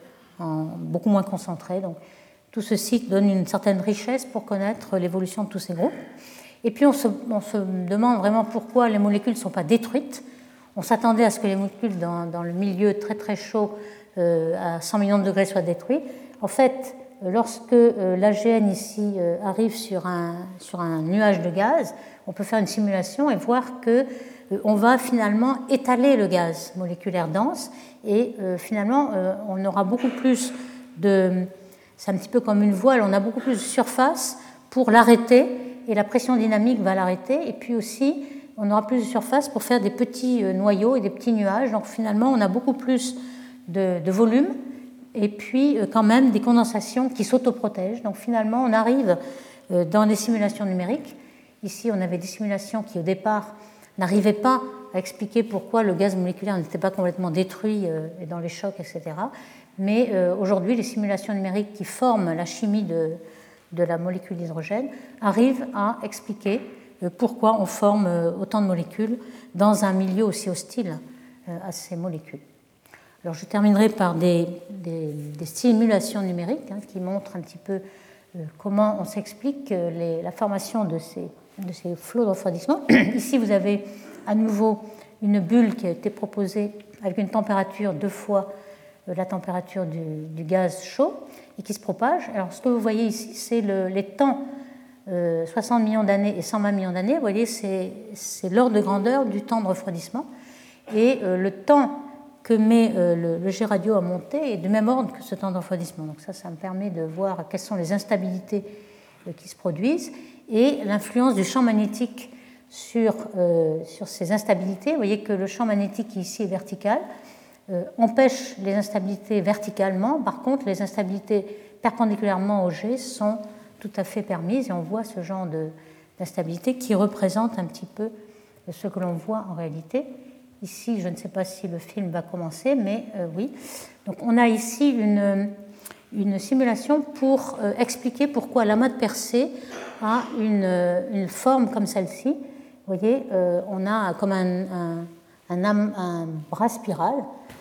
beaucoup moins concentrés. Donc, tout ceci donne une certaine richesse pour connaître l'évolution de tous ces groupes. Et puis, on se, on se demande vraiment pourquoi les molécules ne sont pas détruites. On s'attendait à ce que les molécules dans, dans le milieu très très chaud euh, à cent millions de degrés soient détruites. En fait, lorsque euh, l'A G N ici euh, arrive sur un, sur un nuage de gaz, on peut faire une simulation et voir que euh, on va finalement étaler le gaz moléculaire dense et euh, finalement euh, on aura beaucoup plus de... C'est un petit peu comme une voile, on a beaucoup plus de surface pour l'arrêter et la pression dynamique va l'arrêter, et puis aussi on aura plus de surface pour faire des petits euh, noyaux et des petits nuages. Donc finalement on a beaucoup plus de, de volume et puis quand même des condensations qui s'autoprotègent. Donc finalement, on arrive dans les simulations numériques. Ici, on avait des simulations qui, au départ, n'arrivaient pas à expliquer pourquoi le gaz moléculaire n'était pas complètement détruit dans les chocs, et cetera. Mais aujourd'hui, les simulations numériques qui forment la chimie de, de la molécule d'hydrogène arrivent à expliquer pourquoi on forme autant de molécules dans un milieu aussi hostile à ces molécules. Alors, je terminerai par des, des, des simulations numériques hein, qui montrent un petit peu euh, comment on s'explique euh, les, la formation de ces, de ces flots de refroidissement. Ici, vous avez à nouveau une bulle qui a été proposée avec une température deux fois euh, la température du, du gaz chaud et qui se propage. Alors, ce que vous voyez ici, c'est le, les temps euh, soixante millions d'années et cent vingt millions d'années. Vous voyez, c'est, c'est l'ordre de grandeur du temps de refroidissement. Et euh, le temps que met euh, le, le jet radio à monter est du même ordre que ce temps de refroidissement. Donc ça, ça me permet de voir quelles sont les instabilités euh, qui se produisent et l'influence du champ magnétique sur, euh, sur ces instabilités. Vous voyez que le champ magnétique qui ici est vertical euh, empêche les instabilités verticalement. Par contre, les instabilités perpendiculairement au jet sont tout à fait permises et on voit ce genre de, d'instabilité qui représente un petit peu ce que l'on voit en réalité. Ici, je ne sais pas si le film va commencer, mais euh, oui. Donc, on a ici une, une simulation pour euh, expliquer pourquoi l'amas de Persée a une, une forme comme celle-ci. Vous voyez, euh, on a comme un, un, un, un bras spiral,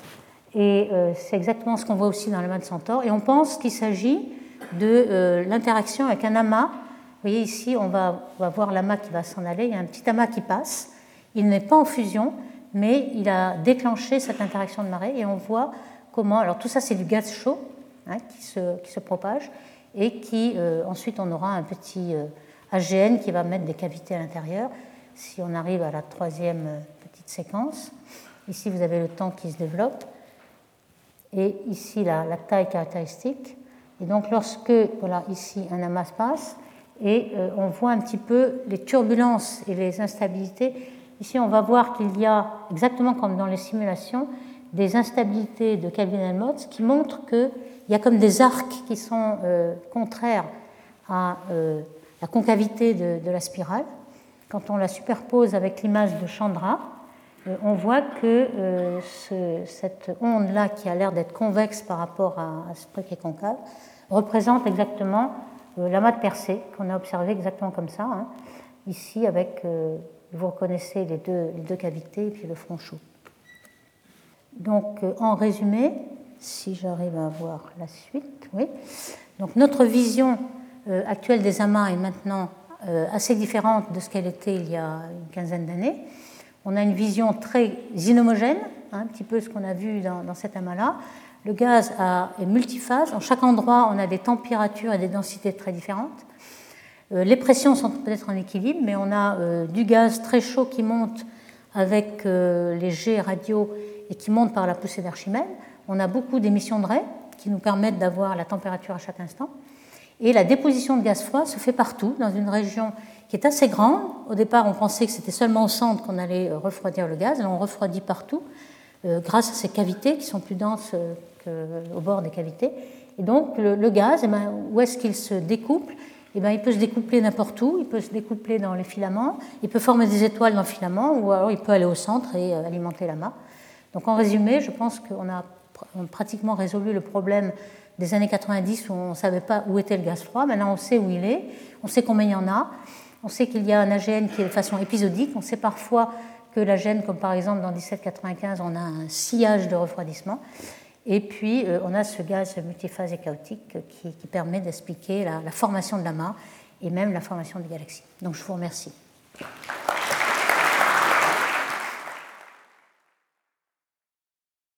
et euh, c'est exactement ce qu'on voit aussi dans l'amas de Centaure. Et on pense qu'il s'agit de euh, l'interaction avec un amas. Vous voyez ici, on va, on va voir l'amas qui va s'en aller. Il y a un petit amas qui passe. Il n'est pas en fusion, mais il a déclenché cette interaction de marée et on voit comment... Alors tout ça, c'est du gaz chaud hein, qui, se, qui se propage et qui, euh, ensuite, on aura un petit euh, A G N qui va mettre des cavités à l'intérieur. Si on arrive à la troisième euh, petite séquence, ici, vous avez le temps qui se développe et ici, la, la taille caractéristique. Et donc, lorsque, voilà, ici, un amas passe et euh, on voit un petit peu les turbulences et les instabilités. Ici, on va voir qu'il y a, exactement comme dans les simulations, des instabilités de Kelvin-Helmholtz qui montrent qu'il y a comme des arcs qui sont euh, contraires à euh, la concavité de, de la spirale. Quand on la superpose avec l'image de Chandra, euh, on voit que euh, ce, cette onde-là, qui a l'air d'être convexe par rapport à, à ce truc qui est concave, représente exactement euh, l'amas de Persée, qu'on a observé exactement comme ça, hein, ici avec, euh, vous reconnaissez les deux, les deux cavités et puis le front chaud. Donc, euh, en résumé, si j'arrive à voir la suite, oui. Donc, notre vision euh, actuelle des amas est maintenant euh, assez différente de ce qu'elle était il y a une quinzaine d'années. On a une vision très inhomogène, hein, un petit peu ce qu'on a vu dans, dans cet amas-là. Le gaz a, est multiphase. En chaque endroit, on a des températures et des densités très différentes. Euh, les pressions sont peut-être en équilibre, mais on a euh, du gaz très chaud qui monte avec euh, les jets radiaux et qui monte par la poussée d'Archimède. On a beaucoup d'émissions de raies qui nous permettent d'avoir la température à chaque instant. Et la déposition de gaz froid se fait partout, dans une région qui est assez grande. Au départ, on pensait que c'était seulement au centre qu'on allait refroidir le gaz. Là, on refroidit partout euh, grâce à ces cavités qui sont plus denses euh, qu'au bord des cavités. Et donc, le, le gaz, eh bien, où est-ce qu'il se découple? Eh bien, il peut se découpler n'importe où. Il peut se découpler dans les filaments. Il peut former des étoiles dans le filament, ou alors il peut aller au centre et euh, alimenter l'amas. Donc, en résumé, je pense qu'on a pratiquement résolu le problème des années quatre-vingt-dix où on ne savait pas où était le gaz froid. Maintenant, on sait où il est, on sait combien il y en a, on sait qu'il y a un A G N qui est de façon épisodique, on sait parfois que l'A G N, comme par exemple dans dix-sept quatre-vingt-quinze, on a un sillage de refroidissement, et puis euh, on a ce gaz multiphase et chaotique qui, qui permet d'expliquer la, la formation de l'amas et même la formation des galaxies. Donc je vous remercie.